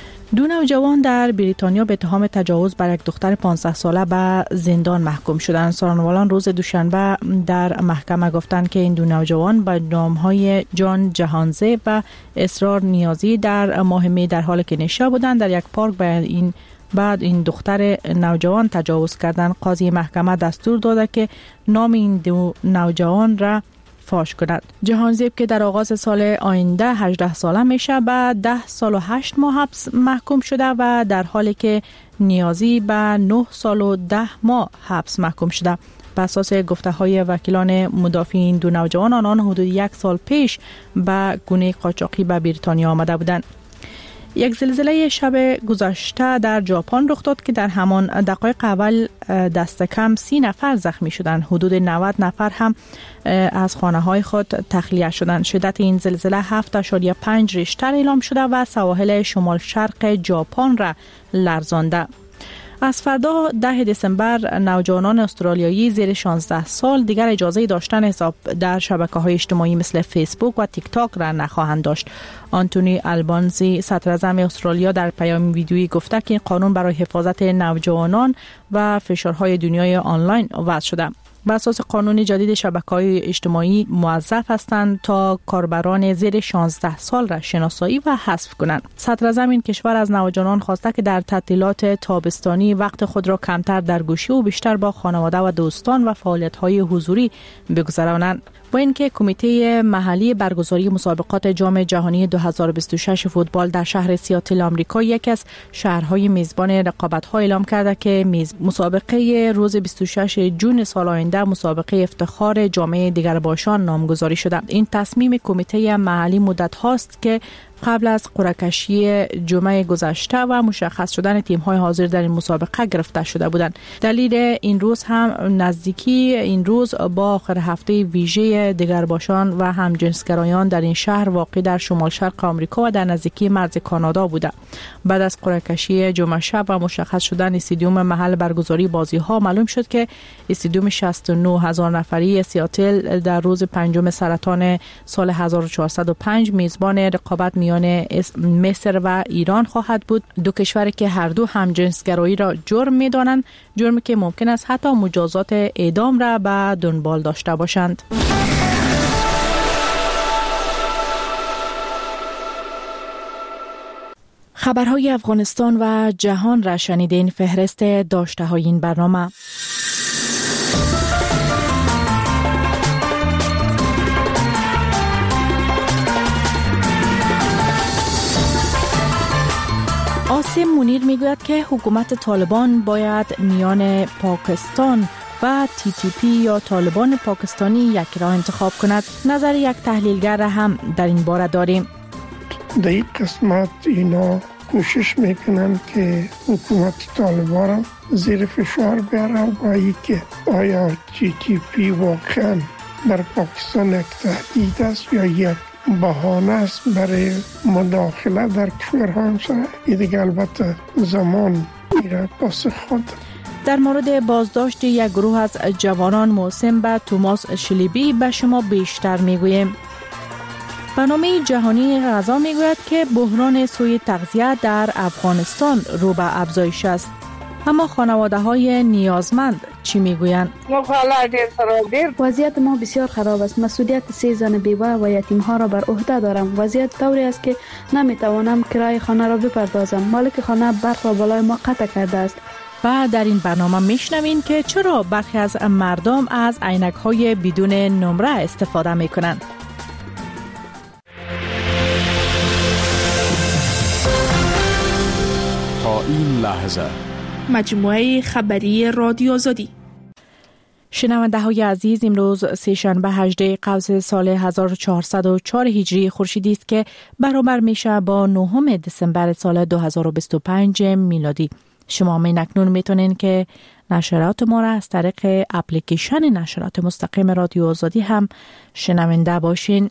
دو نوجوان در بریتانیا به اتهام تجاوز بر یک دختر پانزده ساله به زندان محکوم شدند. سارنوالان روز دوشنبه در محکمه گفتند که این دو نوجوان به نامهای جان جهانزیب و اسرار نیازی در ماه می در حال که نشا بودند در یک پارک به این بعد این دختر نوجوان تجاوز کردند. قاضی محکمه دستور داده که نام این دو نوجوان را فاش کند. جهانزیب که در آغاز سال آینده هجده ساله میشه به ده سال و هشت ماه حبس محکوم شده و در حالی که نیازی به نه سال و ده ماه حبس محکوم شده. بر اساس گفته های وکیلان مدافع این دو نوجوان، آنان حدود یک سال پیش به گونه قاچاقی به بریتانیا آمده بودند. یک زلزله شب گذشته در ژاپن رخ داد که در همان دقایق اول دست کم سی نفر زخمی شدند. حدود نود نفر هم از خانه های خود تخلیه شدند. شدت این زلزله هفت اشاریه پنج ریشتر اعلام شده و سواحل شمال شرق ژاپن را لرزانده. از فردا ده دسامبر نوجوانان استرالیایی زیر شانزده سال دیگر اجازه داشتن حساب در شبکه‌های اجتماعی مثل فیسبوک و تیک تاک را نخواهند داشت. آنتونی آلبانزی صدراعظم استرالیا در پیام ویدیویی گفته که این قانون برای حفاظت نوجوانان و فشارهای دنیای آنلاین وضع شده. بر اساس قانون جدید شبکه‌های اجتماعی موظف هستند تا کاربران زیر شانزده سال را شناسایی و حذف کنند. صدراعظم این کشور از نوجوانان خواسته که در تعطیلات تابستانی وقت خود را کمتر در گوشی و بیشتر با خانواده و دوستان و فعالیت‌های حضوری بگذرانند. و اینکه کمیته محلی برگزاری مسابقات جام جهانی دو هزار و بیست و شش فوتبال در شهر سیاتل آمریکا یکی از شهرهای میزبان رقابت‌ها اعلام کرده که مسابقه روز بیست و شش ژوئن سال آینده مسابقه افتخار جامعه دیگرباشان نامگذاری شده. این تصمیم کمیته محلی مدت هاست که قبل از قرعه کشی جمعه گذشته و مشخص شدن تیم‌های حاضر در این مسابقه گرفته شده بودند. دلیل این روز هم نزدیکی این روز با آخر هفته ویژه دیگرباشان و همجنسگرایان در این شهر واقع در شمال شرق آمریکا و در نزدیکی مرز کانادا بوده. بعد از قرعه کشی جمعه شب و مشخص شدن استادیوم محل برگزاری بازی‌ها معلوم شد که استادیوم شصت و نه هزار نفری سیاتل در روز پنجم سرطان سال هزار و چهارصد و پنج میزبان رقابت میان مصر و ایران خواهد بود. دو کشوری که هر دو همجنسگرایی را جرم می‌دانند، جرمی که ممکن است حتی مجازات اعدام را به دنبال داشته باشند. خبرهای افغانستان و جهان را شنیدین. فهرست داشته های این برنامه. عاصم منیر میگوید که حکومت طالبان باید میان پاکستان و تی تی پی یا طالبان پاکستانی یک راه انتخاب کند. نظر یک تحلیلگر هم در این باره داریم. در این قسمت اینا کوشش میکنن که حکومت طالبان را زیر فشار بیارن با ای که آیا تی تی پی واقعا بر پاکستان یک تهدید است یا یک بهانه است برای مداخله در کشورهای همسایه. این دیگه البته زمان میره پاسخ خود. در مورد بازداشت یک گروه از جوانان موسم به توماس شلیبی به شما بیشتر میگوییم. برنامه جهانی غذا میگوید که بحران سوء تغذیه در افغانستان رو به افزایش است. اما خانواده های نیازمند چی میگویند؟ وضعیت ما بسیار خراب است. مسئولیت سه زن بیوه و یتیم ها را بر عهده دارم. وضعیت طوری است که نمیتوانم کرایه خانه را بپردازم. مالک خانه برق را بالای ما قطع کرده است. و در این برنامه میشنوین که چرا برخی از مردم از عینک های بدون نمره استفاده میکنند. تا این لحظه مجموعه خبری رادیو آزادی. شنونده های عزیز، امروز سه‌شنبه هجدهم قوس سال هزار و چهارصد و چهار هجری خورشیدی است که برابر میشه با نهم دسامبر سال دو هزار و بیست و پنج میلادی. شما می نکنون میتونین که نشرات ما را از طریق اپلیکیشن نشرات مستقیم رادیو آزادی هم شنونده باشین.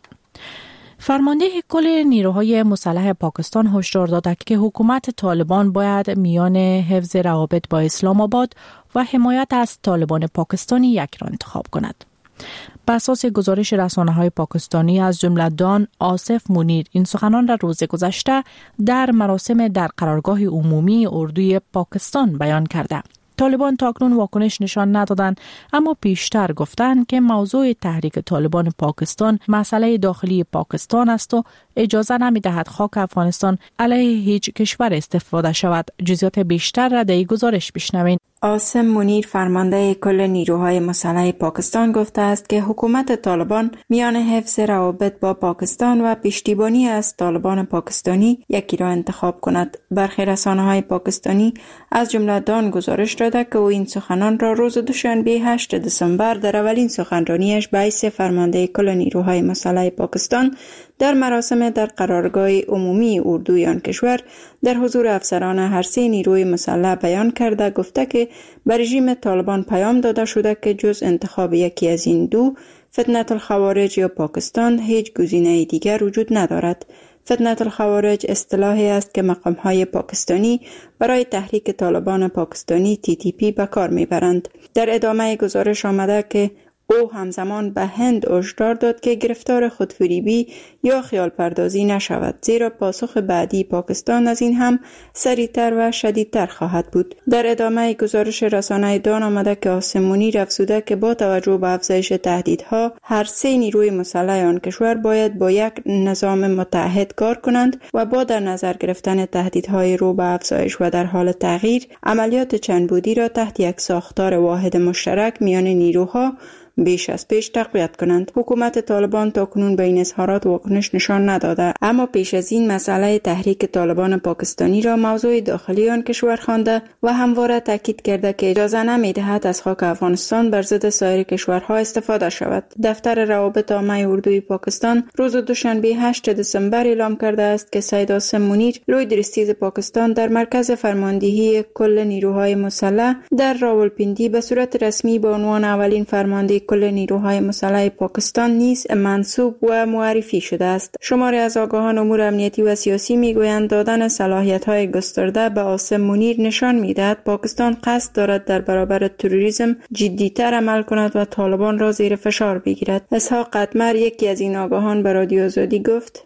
فرمانده کل نیروهای مسلح پاکستان هشدار داده که حکومت طالبان باید میان حفظ روابط با اسلام آباد و حمایت از طالبان پاکستانی یک را انتخاب کند. بر اساس گزارش رسانه‌های پاکستانی از جمله دان آصف منیر این سخنان را روز گذشته در مراسم در قرارگاه عمومی اردوی پاکستان بیان کرده. طالبان تاکنون واکنش نشان ندادند، اما پیشتر گفتند که موضوع تحریک طالبان پاکستان مسئله داخلی پاکستان است و اجازه نمی‌دهد خاک افغانستان علیه هیچ کشور استفاده شود. جزئیات بیشتر را در این گزارش بشنوید. آصف منیر فرمانده کل نیروهای مسلح پاکستان گفته است که حکومت طالبان میان حفظ روابط با پاکستان و پشتیبانی از طالبان پاکستانی یکی را انتخاب کند. برخی رسانه‌های پاکستانی از جمله دان گزارش داده که او این سخنان را روز دوشنبه هشتم دسامبر در اولین سخنرانیش به حیث فرمانده کل نیروهای مسلح پاکستان در مراسم در قرارگاه عمومی اردوی آن کشور در حضور افسران هر سه نیروی مسلح بیان کرده گفته که به رژیم طالبان پیام داده شده که جز انتخاب یکی از این دو، فتنه الخوارج یا پاکستان، هیچ گزینه دیگر وجود ندارد. فتنه الخوارج اصطلاحی است که مقام‌های پاکستانی برای تحریک طالبان پاکستانی تی تی پی به کار میبرند. در ادامه گزارش آمده که او همزمان به هند هشدار داد که گرفتار خودفریبی یا خیال پردازی نشود، زیرا پاسخ بعدی پاکستان از این هم سریعتر و شدیدتر خواهد بود. در ادامه گزارش رسانه دان آمده که آصف منیر افزوده که با توجه به افزایش تهدیدها هر سه نیروی مسلح آن کشور باید با یک نظام متحد کار کنند و با در نظر گرفتن تهدیدهای رو به افزایش و در حال تغییر عملیات چندبعدی را تحت یک ساختار واحد مشترک میان نیروها بیش از پیش تقویت کنند. حکومت طالبان تاکنون به این اظهارات واکنش نشان نداده، اما پیش از این مسئله تحریک طالبان پاکستانی را موضوع داخلی آن کشور خوانده و همواره تاکید کرده که اجازه نمی‌دهد از خاک افغانستان بر ضد سایر کشورها استفاده شود. دفتر روابط عامه اردوی پاکستان روز دوشنبه هشتم دسامبر اعلام کرده است که سید آصف منیر لوی درستیز پاکستان در مرکز فرماندهی کل نیروهای مسلح در راولپیندی به صورت رسمی به عنوان اولین فرمانده کل نیروهای مسلح پاکستان نیز منصوب و معرفی شده است. شماری از آگاهان امور امنیتی و سیاسی میگویند دادن صلاحیت‌های گسترده به آصف منیر نشان می‌دهد پاکستان قصد دارد در برابر تروریسم جدی‌تر عمل کند و طالبان را زیر فشار بگیرد. اسحاق قطمر یکی از این آگاهان به رادیو آزادی گفت: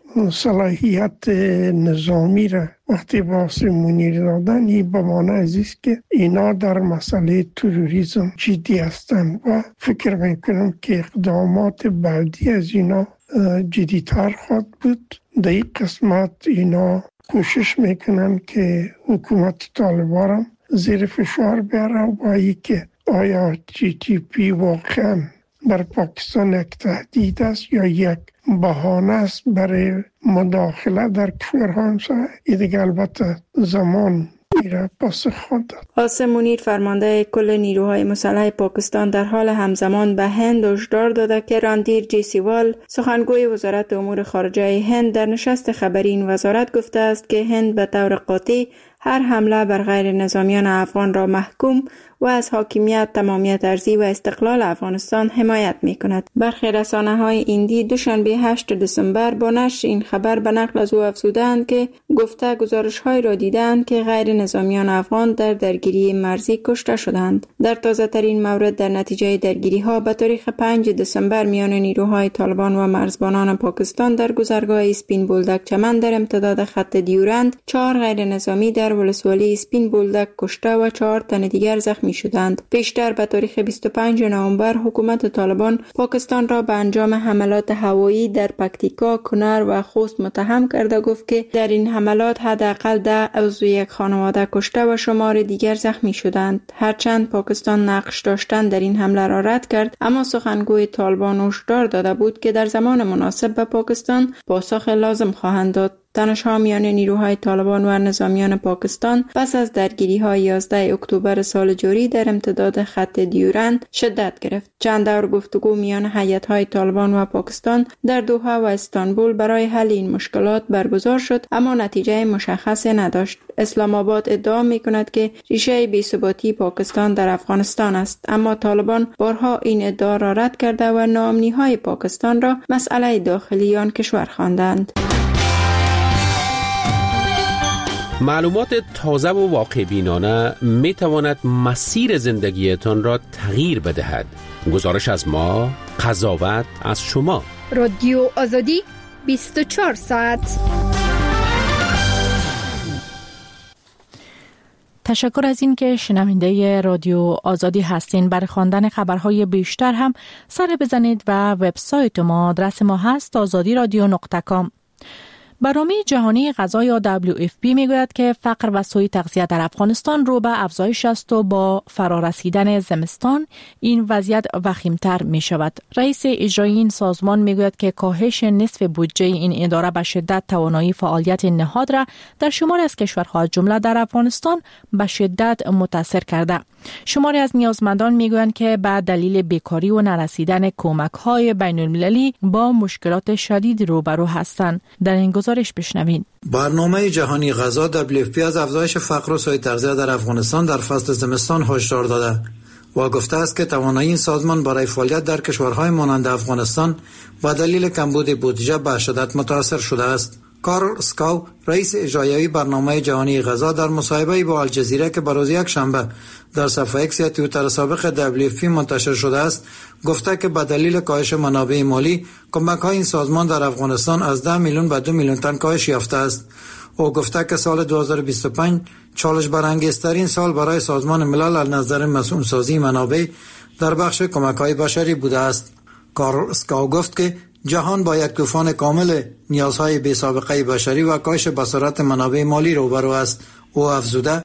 صلاحیت نظامی را وقتی با آصف منیر دادن این به معنی است که اینا در مسئله تروریسم جدی هستند و فکر میکنم که اقدامات بعدی از اینا جدیتر خواهد بود. در این قسمت اینا کوشش میکنن که حکومت طالبان را زیر فشار بیاره و ای که آیا تی تی پی واقعا بر پاکستان یک تهدید است یا یک بهانه است برای مداخله در کشورهای همسایه. این دیگه البته زمان میره پاسخ خود داد. آصف منیر فرمانده کل نیروهای مسلح پاکستان در حال همزمان به هند هشدار داده که راندیر جیسیوال سخنگوی وزارت امور خارجه هند در نشست خبری این وزارت گفته است که هند به طور قاطع هر حمله بر غیر نظامیان افغان را محکوم و از حاکمیت، تمامیت ارضی و استقلال افغانستان حمایت می‌کند. برخی رسانه‌های هندی دوشنبه هشتم دسامبر با نشر این خبر به نقل از او افزودند که گفته گزارش‌های را دیدند که غیر نظامیان افغان در درگیری مرزی کشته شدند. در تازه‌ترین مورد در نتیجه درگیری‌ها به تاریخ پنجم دسامبر میان نیروهای طالبان و مرزبانان پاکستان در گذرگاه اسپین بولدک چمن در امتداد خط دیورند چهار غیر نظامی در ولسوالی اسپین بولدک کشته و چهار تن دیگر زخمی شدند. پیشتر به تاریخ بیست و پنجم نوامبر حکومت طالبان پاکستان را به انجام حملات هوایی در پکتیکا، کنر و خوست متهم کرده گفت که در این حملات حداقل ده عضو یک خانواده کشته و شمار دیگر زخمی شدند. هرچند پاکستان نقش داشتن در این حمله را رد کرد، اما سخنگوی طالبان هشدار داده بود که در زمان مناسب به پاکستان پاسخ لازم خواهند داد. تنش‌ها میان نیروهای طالبان و نظامیان پاکستان پس از درگیری‌های یازده اکتبر سال جاری در امتداد خط دیورند شدت گرفت. چند دور گفتگو میان هیئت‌های طالبان و پاکستان در دوحه و استانبول برای حل این مشکلات برگزار شد، اما نتیجه مشخصی نداشت. اسلام آباد ادعا می‌کند که ریشه بی‌ثباتی پاکستان در افغانستان است، اما طالبان بارها این ادعا را رد کرده و ناامنی‌های پاکستان را مسئله داخلی آن کشور خواندند. معلومات تازه و واقع بینانه می تواند مسیر زندگیتان را تغییر بدهد. گزارش از ما، قضاوت از شما. رادیو آزادی بیست و چهار ساعت. تشکر از این که شنونده رادیو آزادی هستین. برای خواندن خبرهای بیشتر هم سر بزنید و وبسایت ما، آدرس ما هست آزادی رادیو نقطه کام. برنامه جهانی غذا یا دبلیو اف پی میگوید که فقر و سوء تغذیه در افغانستان رو به افزایش است و با فرارسیدن زمستان این وضعیت وخیمتر می شود. رئیس اجرایی این سازمان میگوید که کاهش نصف بودجه این اداره به شدت توانایی فعالیت نهاد را در شماری از کشورها جمله در افغانستان به شدت متاثر کرده. شماری از نیازمندان میگویند که به دلیل بیکاری و نرسیدن کمک‌های بین‌المللی با مشکلات شدید روبرو هستند. در این گزارش بشنوید. برنامه جهانی غذا دبلیو اف پی از افزایش فقر و سوء تغذیه در افغانستان در فصل زمستان هشدار داده و گفته است که توانایی این سازمان برای فعالیت در کشورهای مانند افغانستان با دلیل کمبود بودجه به شدت متاثر شده است. کارل سکاو، رئیس اجرایی برنامه جهانی غذا، در مصاحبه‌ای با الجزیره که بروز یک شنبه در صفحه ایکس یا توییتر سابق دبلیو اف پی منتشر شده است، گفته که به دلیل کاهش منابع مالی، کمک‌های این سازمان در افغانستان از ده میلیون به دو میلیون تن کاهش یافته است. او گفته که سال دو هزار و بیست و پنج چالش برانگیزترین سال برای سازمان ملل از نظر مسئول‌سازی منابع در بخش کمک‌های بشری بوده است. کارل سکاو گفت که جهان با یک طوفان کامل نیازهای بی‌سابقه بشری و کاهش بصارت منابع مالی روبرو است. او افزوده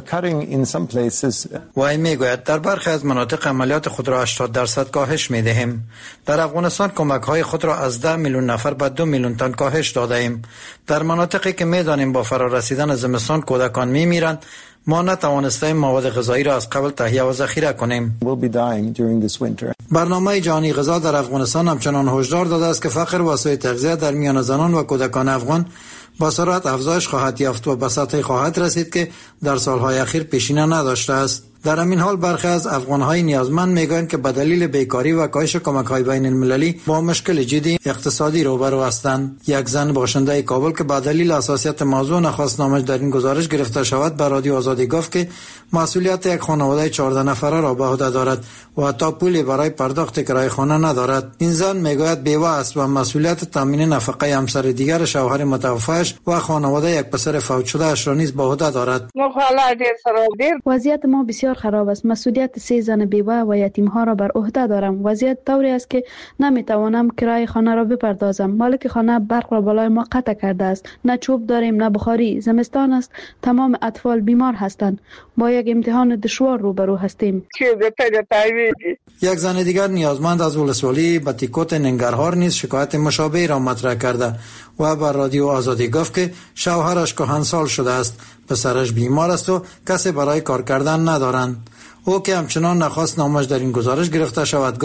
و این میگوید در برخی از مناطق عملیات خود را هشتاد درصد کاهش میدهیم. در افغانستان کمک های خود را از ده میلیون نفر به دو میلیون تن کاهش داده ایم. در مناطقی که میدانیم با فرارسیدن زمستان کودکان میمیرند، ما نتوانستیم مواد غذایی را از قبل تهیه و ذخیره کنیم. برنامه جهانی غذا در افغانستان همچنان هشدار داده است که فقر و سوء تغذیه در میان زنان و کودکان افغان با سرعت افزایش خواهد یافت و به سطحی خواهد رسید که در سالهای اخیر پیشینه نداشته است. در همین حال برخی از افغان‌های نیازمند میگویند که به دلیل بیکاری و کاهش کمک‌های بین‌المللی با مشکل جدی اقتصادی روبرو هستند. یک زن باشنده کابل که به دلیل حساسیت موضوع نخواست نامش در این گزارش گرفته شود، به رادیو آزادی گفت که مسئولیت یک خانواده چهارده نفره را به عهده دارد و حتی پولی برای پرداخت کرایه خانه ندارد. این زن میگوید بیوه است و مسئولیت تامین نفقه همسر دیگر شوهر متوفیش و خانواده یک پسر فوت شده اش را نیز به عهده دارد. وضعیت ما بسیار خراب است. مسئولیت سه زن بیوه و یتیم ها را بر عهده دارم. وضعیت طوری است که نمیتوانم کرایه خانه را بپردازم. مالک خانه برق را بالای ما قطع کرده است. نه چوب داریم نه بخاری. زمستان است. تمام اطفال بیمار هستند. با یک امتحان دشوار روبرو هستیم. یک زن دیگر نیازمند از ولسوالی بتیکوت ننگرهار نیز شکایت مشابه را مطرح کرده و بر رادیو آزادی گفت که شوهرش کهنسال شده است، پسرش بیمار است و کسی برای کار کردن ندارند. او که همچنان نخواست نامش در این گزارش گرفته شود گفت: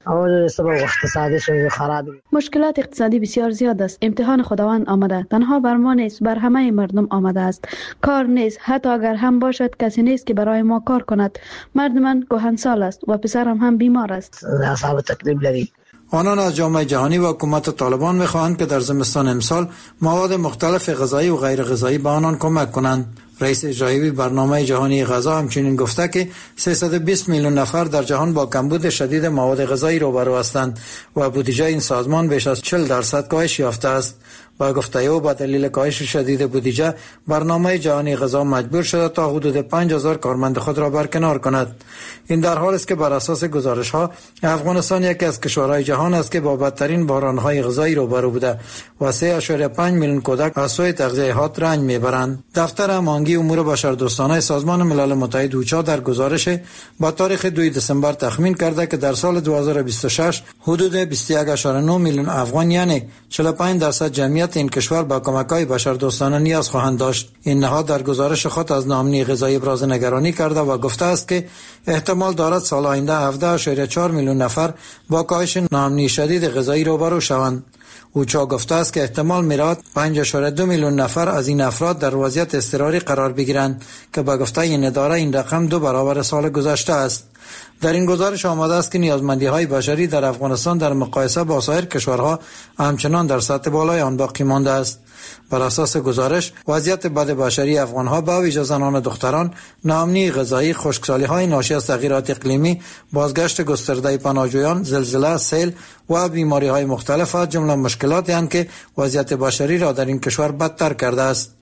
آواز سبب اقتصادی شده خراب. مشکلات اقتصادی بسیار زیاد است. امتحان خداوند آمده، تنها بر ما نیست، بر همه مردم آمده است. کار نیست، حتی اگر هم باشد کسی نیست که برای ما کار کند. مرد من کهنسال است و پسرم هم بیمار است. اصحاب تکلیف لري. آنان از جامعه جهانی و حکومت طالبان می‌خواهند که در زمستان امسال مواد مختلف غذایی و غیر غذایی به آنان کمک کنند. رئیس اجرایی برنامه جهانی غذا همچنین گفته که سیصد و بیست میلیون نفر در جهان با کمبود شدید مواد غذایی روبرو هستند و بودجه این سازمان بیش از چهل درصد کاهش یافته است. با گفته او با دلیل کاهش شدید بودجه برنامه جهانی غذا مجبور شده تا حدود پنج هزار کارمند خود را برکنار کند. این در حالی است که بر اساس گزارش‌ها افغانستان یکی از کشورهای جهان است که با بدترین بحران‌های غذایی روبرو بوده و سه ممیز پنج میلیون کودک از سوی تغذیه‌ات رنج میبرند. دفتر هماهنگی امور بشردوستانه سازمان ملل متحد اوچا در گزارش با تاریخ دوم دسامبر تخمین کرده که در سال دو هزار و بیست و شش حدود بیست و یک ممیز نه میلیون افغان یعنی چهل و پنج درصد جمعیت این کشور با کمک‌های بشردوستانه نیاز خواهند داشت. این نهاد در گزارش خود از ناامنی غذایی ابراز نگرانی کرده و گفته است که احتمال دارد سال آینده هفده ممیز چهار میلیون نفر با کاهش ناامنی شدید غذایی روبرو شوند. اوچا گفته است که احتمال میراد پنج ممیز دو میلیون نفر از این افراد در وضعیت اضطراری قرار بگیرند که با گفته این اداره این رقم دو برابر سال گذشته است. در این گزارش آمده است که نیازمندی‌های بشری در افغانستان در مقایسه با سایر کشورها همچنان در سطح بالای آن باقی مانده است. بر اساس گزارش وضعیت بد بشری افغان‌ها به ویژه زنان و دختران، ناامنی غذایی، خشکسالی‌های ناشی از تغییرات اقلیمی، بازگشت گسترده پناهجویان، زلزله، سیل و بیماری‌های مختلف از جمله مشکلاتی هستند که وضعیت بشری را در این کشور بدتر کرده است.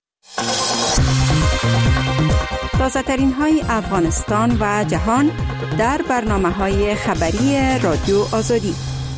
تازه ترین های افغانستان و جهان در برنامه های خبری رادیو آزادی.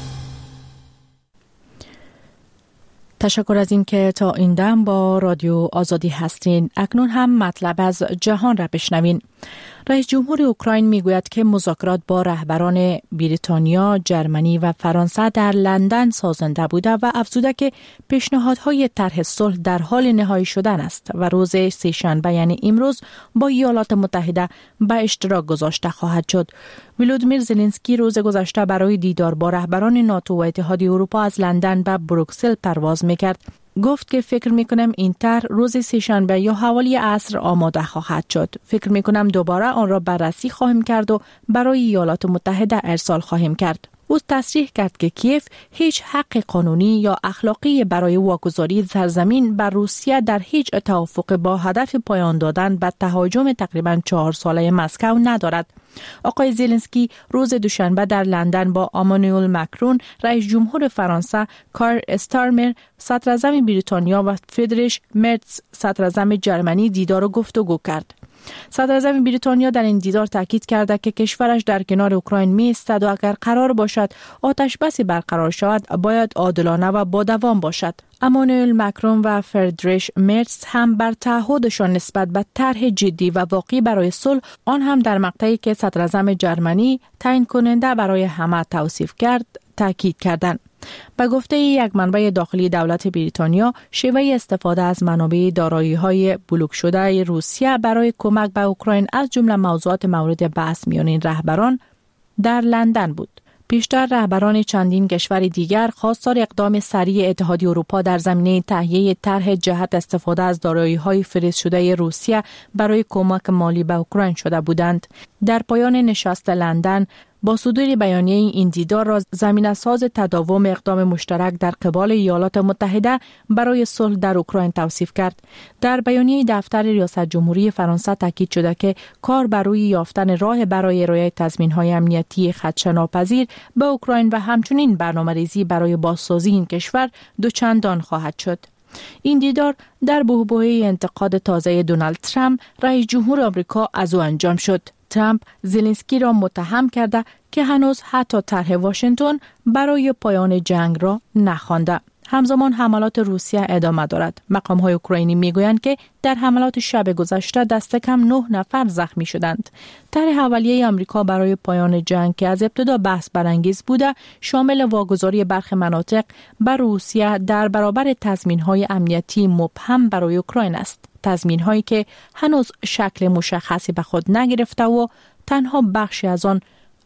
تشکر از این که تا این دم با رادیو آزادی هستین. اکنون هم مطلب از جهان را بشنوین. رئیس جمهور اوکراین میگوید که مذاکرات با رهبران بریتانیا، جرمنی و فرانسه در لندن سازنده بوده و افزوده که پیشنهادهای طرح صلح در حال نهایی شدن است و روز سه‌شنبه یعنی امروز با ایالات متحده به اشتراک گذاشته خواهد شد. ولودیمیر زلنسکی روز گذشته برای دیدار با رهبران ناتو و اتحادیه اروپا از لندن به بروکسل پرواز میکرد. گفت که فکر میکنم این طرح روز سه‌شنبه یا حوالی عصر آماده خواهد شد. فکر میکنم دوباره آن را بررسی خواهیم کرد و برای ایالات متحده ارسال خواهیم کرد. او تصریح کرد که کیف هیچ حق قانونی یا اخلاقی برای واگذاری سرزمین بر روسیه در هیچ توافق با هدف پایان دادن به تهاجم تقریباً چهار ساله مسکو ندارد. آقای زلنسکی روز دوشنبه در لندن با امانوئل مکرون، رئیس جمهور فرانسه، کار استارمر، صدر اعظم بریتانیا و فریدریش مرتز، صدر اعظم جرمنی دیدار و گفتگو کرد. صدر اعظم بریتانیا در این دیدار تاکید کرده که کشورش در کنار اوکراین می‌ایستد و اگر قرار باشد آتش بسی برقرار شود باید عادلانه و با دوام باشد. امانوئل مکرون و فریدریش مرتز هم بر تعهدشان نسبت به طرح جدی و واقعی برای صلح، آن هم در مقطعی که صدر اعظم جرمنی تعیین کننده برای همه توصیف کرد، تاکید کردند. به گفته یک منبع داخلی دولت بریتانیا، شیوه استفاده از منابع دارایی‌های بلوک شده روسیه برای کمک به اوکراین از جمله موضوعات مورد بحث میان این رهبران در لندن بود. پیشتر رهبران چندین کشور دیگر خواستار اقدام سریع اتحادیه اروپا در زمینه تهیه طرح جهت استفاده از دارایی‌های فریز شده روسیه برای کمک مالی به اوکراین شده بودند. در پایان نشست لندن با صدور بیانیه این دیدار را زمینه‌ساز تداوم اقدام مشترک در قبال ایالات متحده برای صلح در اوکراین توصیف کرد. در بیانیه دفتر ریاست جمهوری فرانسه تاکید شده که کار بر روی یافتن راه برای رعایت تضمین‌های امنیتی خدشه‌ناپذیر به اوکراین و همچنین برنامه‌ریزی برای بازسازی این کشور دوچندان خواهد شد. این دیدار در بحبوحه انتقاد تازه دونالد ترامپ، رئیس جمهور آمریکا، از او انجام شد. ترامپ زلنسکی را متهم کرده که هنوز حتی طرح واشنگتن برای پایان جنگ را نخوانده. همزمان حملات روسیه ادامه دارد. مقام‌های اوکراینی میگویند که در حملات شب گذشته دست کم نه نفر زخمی شدند. طرح اولیه آمریکا برای پایان جنگ که از ابتدا بحث برانگیز بوده، شامل واگذاری برخی مناطق بر روسیه در برابر تضمین‌های امنیتی مبهم برای اوکراین است. تضمین‌هایی که هنوز شکل مشخصی به خود نگرفته و تنها بخشی از آن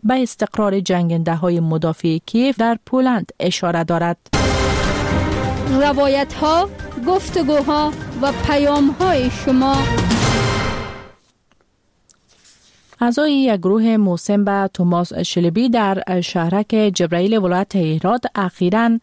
به استقرار جنگنده های مدافع کیف در پولند اشاره دارد. روایت ها، گفتگوها و پیام های شما. اعضای یک گروه موسم به توماس شلبی در شهرک جبرائیل ولایت هرات اخیراً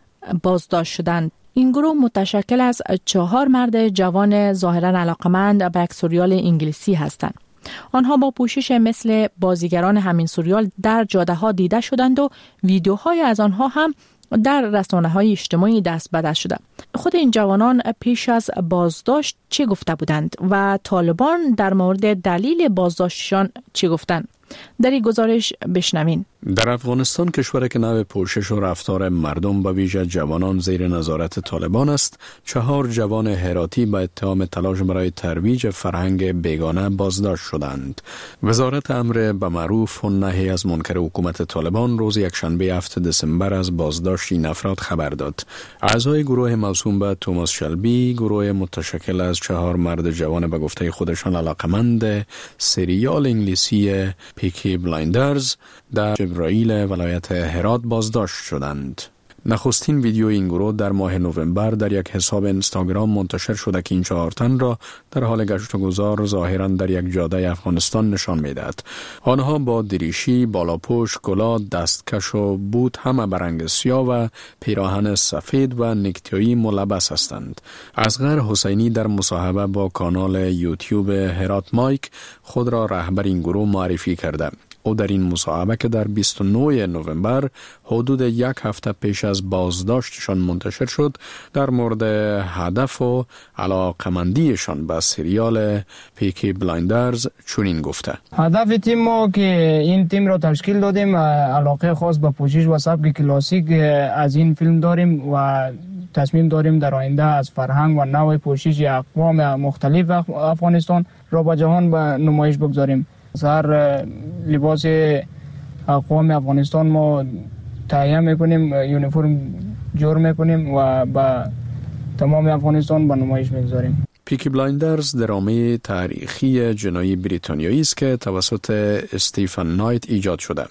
بازداشت شدند. این گروه متشکل از چهار مرد جوان ظاهراً علاقمند به یک سریال انگلیسی هستند. آنها با پوشش مثل بازیگران همین سریال در جاده ها دیده شدند و ویدیوهای از آنها هم در رسانه‌های اجتماعی دست به دست شده. خود این جوانان پیش از بازداشت چه گفته بودند و طالبان در مورد دلیل بازداشتشان چه گفتند؟ در این گزارش بشنوین. در افغانستان، کشوری که نوع پوشش و رفتار مردم به ویژه جوانان زیر نظارت طالبان است، چهار جوان هراتی به اتهام تلاش برای ترویج فرهنگ بیگانه بازداشت شدند. وزارت امر به معروف و نهی از منکر حکومت طالبان روز یکشنبه هفتم دسامبر از بازداشت این افراد خبر داد. اعضای گروه موسوم به توماس شلبی، گروه متشکل از چهار مرد جوان به گفته خودشان علاقمند سریال انگلیسی پیکی بلایندرز، در جبرائیل ولایت هرات بازداشت شدند. نخستین ویدیو این گروه در ماه نوامبر در یک حساب اینستاگرام منتشر شده که این چهار تن را در حال گشت و گذار ظاهراً در یک جاده افغانستان نشان می‌دهد. آنها با دریشی، بالاپوش، کلاه، دستکش و بوت همه به رنگ سیاه و پیراهن سفید و نیکتایی ملبس هستند. اصغر حسینی در مصاحبه با کانال یوتیوب هرات مایک خود را رهبر این گروه معرفی کرده. او در این مصاحبه که در بیست و نهم نوامبر حدود یک هفته پیش از بازداشتشان منتشر شد، در مورد هدف و علاقمندیشان به سریال پیکی بلایندرز چنین گفته: هدف تیم ما که این تیم را تشکیل دادیم، علاقه خاص به پوشش و سبک کلاسیک از این فیلم داریم و تصمیم داریم در آینده از فرهنگ و نوع پوشش اقوام مختلف افغانستان را به جهان به نمایش بگذاریم. سر لباس اقوام افغانستان ما تهیه میکنیم، یونیفرم جور میکنیم و با تمام افغانستان به نمایش میگذاریم. پیکی بلایندرز درامه تاریخی جنایی بریتانیایی است که توسط استیفن نایت ایجاد شده.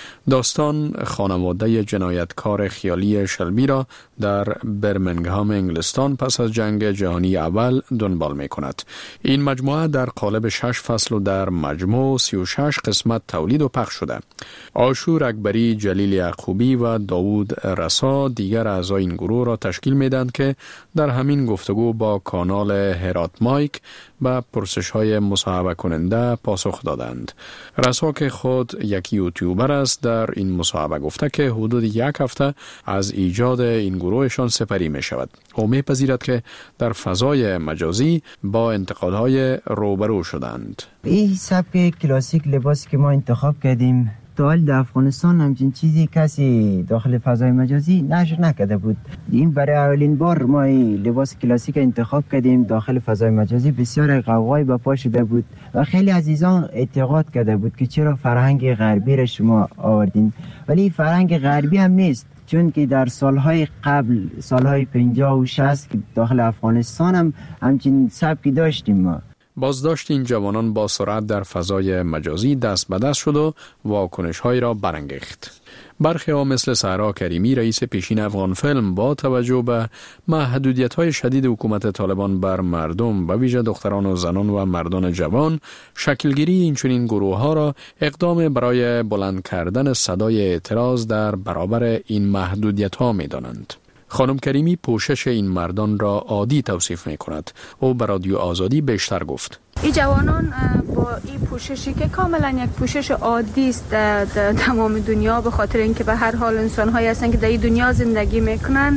داستان خانواده جنایتکار خیالی شلبی را در برمنگهام انگلستان پس از جنگ جهانی اول دنبال می کند. این مجموعه در قالب شش فصل و در مجموع سی و شش قسمت تولید و پخش شده. آشور اکبری، جلیل یعقوبی و داوود رسا دیگر اعضای این گروه را تشکیل می دهند که در همین گفتگو با کانال هرات مایک به پرسش های مصاحبه کننده پاسخ دادند. رسا که خود یک یوتیوبر است، در این مصاحبه گفته که حدود یک هفته از ایجاد این گروهشان سپری می شود. او می پذیرد که در فضای مجازی با انتقادهای روبرو شدند. این سبک کلاسیک لباسی که ما انتخاب کردیم تا حال در افغانستان همچین چیزی کسی داخل فضای مجازی نشر نکرده بود. این برای اولین بار ما لباس کلاسیک انتخاب کردیم داخل فضای مجازی. بسیار قوقای به پا شده بود و خیلی عزیزان اعتقاد کرده بود که چرا فرهنگ غربی را شما آوردین، ولی فرهنگ غربی هم نیست، چون که در سالهای قبل، سالهای پنجاه و شصت داخل افغانستان هم همچین سبکی داشتیم ما. بازداشت این جوانان با سرعت در فضای مجازی دست به دست شد و واکنش‌هایی را برانگیخت. برخی ها مثل سهرا کریمی، رئیس پیشین افغان فیلم، با توجه به محدودیت‌های شدید حکومت طالبان بر مردم و ویژه دختران و زنان و مردان جوان، شکلگیری این چنین گروه‌ها را اقدام برای بلند کردن صدای اعتراض در برابر این محدودیت‌ها می‌دانند. خانم کریمی پوشش این مردان را عادی توصیف می کند. او به رادیو آزادی بیشتر گفت: این جوانان با این پوششی که کاملا یک پوشش عادی است در تمام دنیا، به خاطر اینکه به هر حال انسان هایی هستند که در این دنیا زندگی میکنن،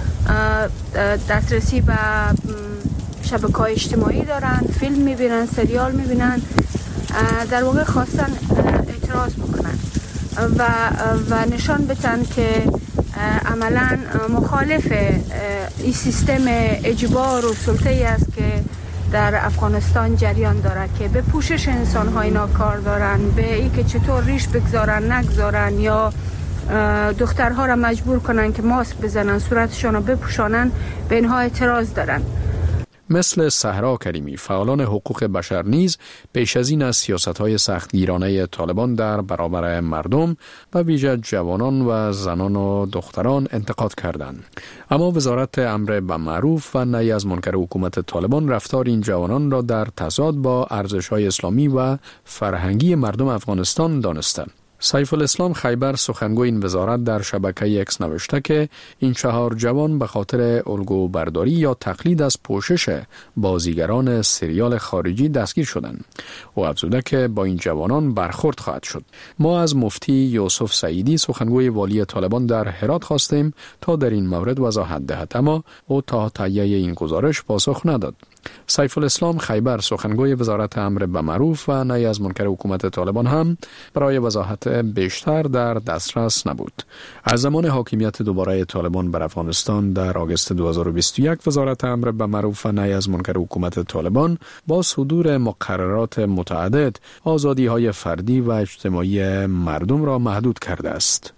دسترسی به شبکه‌های اجتماعی دارن، فیلم میبینن، سریال میبینن، در واقع خواستن اعتراض بکنن و و نشان بدن که عملاً مخالف این سیستم اجبار و سلطه‌ای است که در افغانستان جریان دارد که به پوشش انسان‌ها اینا کار دارن، به این که چطور ریش بگذارن نگذارن یا دخترها را مجبور کنن که ماسک بزنن، صورتشان را بپوشانن، به اینها اعتراض دارن. مثل صحرا کریمی، فعالان حقوق بشر نیز پیش از این از سیاست‌های سختگیرانه طالبان در برابر مردم و ویژه جوانان و زنان و دختران انتقاد کردند. اما وزارت امر بالمعروف و نهی از منکر حکومت طالبان رفتار این جوانان را در تضاد با ارزش‌های اسلامی و فرهنگی مردم افغانستان دانسته. سیف الاسلام خیبر سخنگوی این وزارت در شبکه اکس نوشته که این چهار جوان به خاطر الگو برداری یا تقلید از پوشش بازیگران سریال خارجی دستگیر شدند. او افزوده که با این جوانان برخورد خواهد شد. ما از مفتی یوسف سعیدی سخنگوی والی طالبان در هرات خواستیم تا در این مورد وضاحت دهد، اما او تا تهیه این گزارش پاسخ نداد. سیف الاسلام خیبر سخنگوی وزارت امر بالمعروف و نهی از منکر حکومت طالبان هم برای وضاحت بیشتر در دسترس نبود. از زمان حاکمیت دوباره طالبان بر افغانستان در آگوست دو هزار و بیست و یک وزارت امر بالمعروف و نهی از منکر حکومت طالبان با صدور مقررات متعدد آزادی‌های فردی و اجتماعی مردم را محدود کرده است.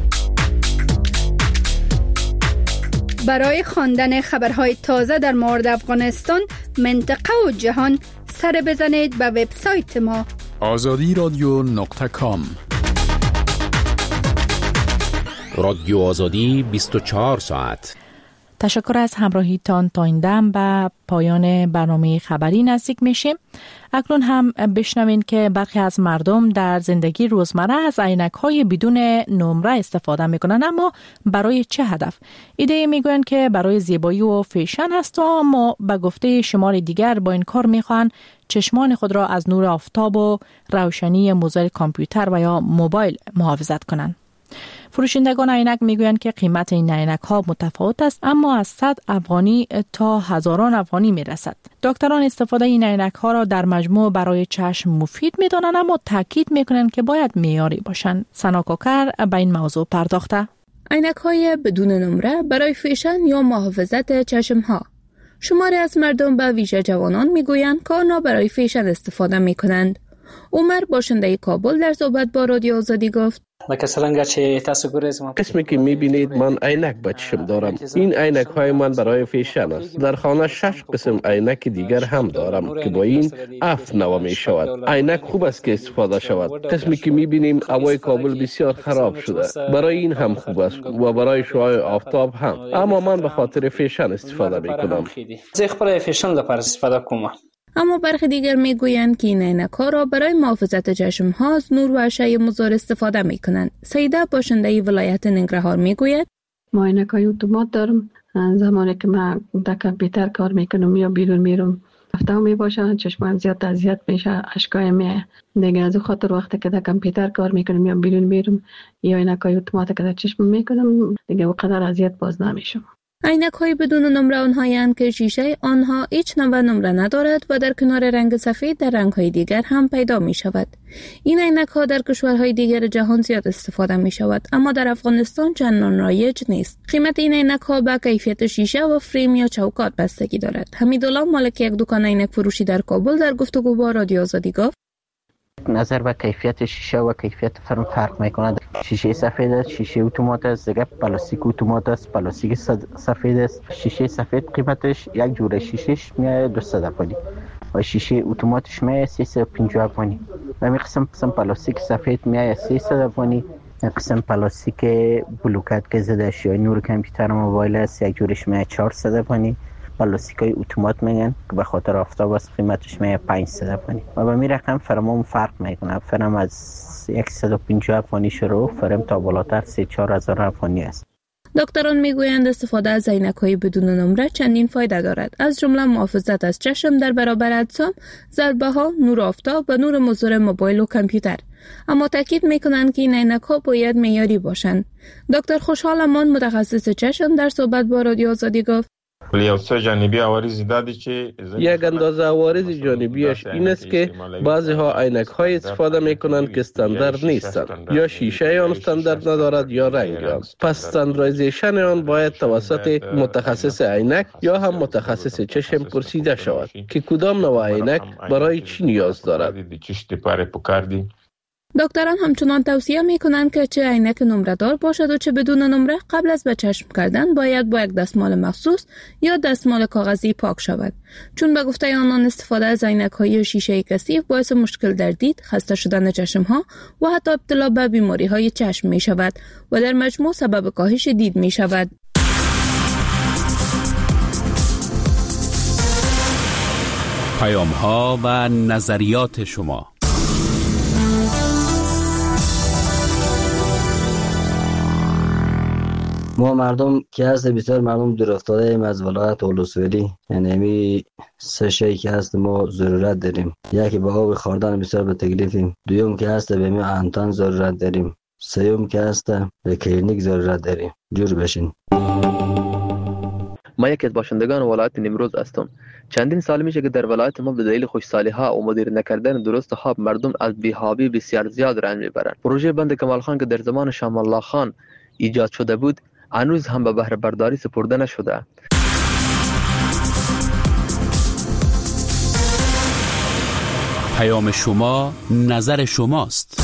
برای خواندن خبرهای تازه در مورد افغانستان، منطقه و جهان سر بزنید به وبسایت ما آزادی رادیو نقطه کام. رادیو آزادی بیست و چهار ساعت. تشکر از همراهیتان. تا این دم به پایان برنامه خبری نزدیک میشیم. اکنون هم بشنوین که برخی از مردم در زندگی روزمره از عینک‌های بدون نمره استفاده میکنن، اما برای چه هدف؟ ایده میگوین که برای زیبایی و فیشن است، اما به گفته شمار دیگر با این کار میخوان چشمان خود را از نور آفتاب و روشنی مزر کامپیوتر و یا موبایل محافظت کنند. فروشندگان عینک میگویند که قیمت این عینک ها متفاوت است، اما از صد افغانی تا هزاران افغانی میرسد. دکتران استفاده این عینک ها را در مجموع برای چشم مفید میدانند، اما تاکید میکنند که باید معیاری باشند. سنا کوکر به این موضوع پرداخته. عینک های بدون نمره برای فیشن یا محافظت چشم ها. شماری از مردم به ویژه جوانان میگویند که آنها برای فیشن استفاده میکنند. عمر باشنده کابل در صحبت با رادیو آزادی گفت: قسمی که میبینید من عینک به چشم دارم. این عینک های من برای فیشن است. در خانه شش قسم عینک دیگر هم دارم که با این اف نوا می شود. عینک خوب است که استفاده شود. قسمی که میبینیم هوای کابل بسیار خراب شده، برای این هم خوب است و برای شعاع آفتاب هم، اما من به خاطر فیشن استفاده میکنم. اما برخی دیگر میگویند که این عینک‌ها را برای محافظت چشم‌ها از نور و اشعه مضر استفاده میکنند. سیده باشنده ولایت ننگرهار میگوید: ما عینک‌های اتومات دارم. زمانی که من در کامپیوتر کار میکنم یا بیرون میرم هفته می باشه چشمم زیاد اذیت میشه، اشکای میه. دیگه از خاطر وقتی که در کامپیوتر کار میکنم یا بیرون میرم یا عینک‌های اتومات که در چشم میکنم دیگه اونقدر اذیت باز نمیشم. عینک های بدون نمره آنهایند که شیشه آنها هیچ نوع نمره ندارد و در کنار رنگ سفید در رنگ های دیگر هم پیدا می شود. این عینک ها در کشورهای دیگر جهان زیاد استفاده می شود، اما در افغانستان چندان رایج نیست. قیمت این عینک ها به کیفیت شیشه و فریم یا چوکات بستگی دارد. حمیدالله مالک یک دکان عینک فروشی در کابل در گفتگو با رادیو آزادی گفت: نظر به کیفیت شیشه و کیفیت فرم فرق میکند. شیشه سفید است، شیشه اتومات است، دیگه پلاستیک اتومات است، پلاستیک سفید است. شیشه سفید قیمتش یک جوره شیشهش میاد دویست افغانی و شیشه اتوماتش میاد سیصد و پنجاه افغانی. و می قسم قسم پلاستیک سفید میاد سیصد افغانی. قسم پلاستیک بلوکت که زده شوی نور کامپیوتر و موبایل است یک جورش میاد چهارصد افغانی. پلاستیکای اتومات میگن که به خاطر آفتاب است قیمتش میاد پانصد افغانی و به می رقم فرمون فرق میکنه. فرم از صد و پنجاه افغانی شروع، فرم تا بالاتر سه چهار هزار افغانی است. دکتران میگویند استفاده از عینک‌های بدون نمره چندین فایده دارد، از جمله محافظت از چشم در برابر اجسام، ضربه‌ها، نور آفتاب و نور مضر موبایل و کامپیوتر. اما تاکید میکنند که این عینک‌ها باید معیاری باشند. دکتر خوشحال امان متخصص چشم در صحبت با رادیو آزادی گفت: یک اندازه عوارض جانبیش این است که بعضی ها عینک های استفاده می کنند که استاندارد نیستند، یا شیشه آن استاندارد ندارد یا رنگ آن. پس استانداردیزیشن آن باید توسط متخصص عینک یا هم متخصص چشم پرسیده شود که کدام نوع عینک برای چی نیاز دارد. دکتران همچنان توصیه می کنند که چه عینک نمره دار باشد و چه بدون نمره قبل از به چشم کردن باید با یک دستمال مخصوص یا دستمال کاغذی پاک شود، چون به گفته آنان استفاده از عینک‌های شیشه کثیف باعث مشکل در دید، خسته شدن چشم‌ها و حتی ابتلا به بیماری‌های چشم می شود و در مجموع سبب کاهش دید می شود. پیام‌ها و نظریات شما. ما مردم که هست بسیار مردم دور افتاده ایم از ولایت اولوسولی، یعنی همی سه شی که هست ما ضرورت داریم. یکی با آب خوردن بسیار به تکلیفیم، دوم که هست به می انتان ضرورت داریم، سوم که هست به کلینیک ضرورت داریم. جور بشین. ما یکی از باشندگان ولایت نیمروز هستم. چندین سال میشه که در ولایت ما به دلیل خوشسالی ها و مدیر نکردن درست خواب مردم از بی‌حابی بسیار زیاد رنج میبرند. پروژه بند کمال خان که در زمان شام الله خان ایجاد شده بود هنوز هم به بهره برداری سپرده نشده. پیام شما نظر شماست.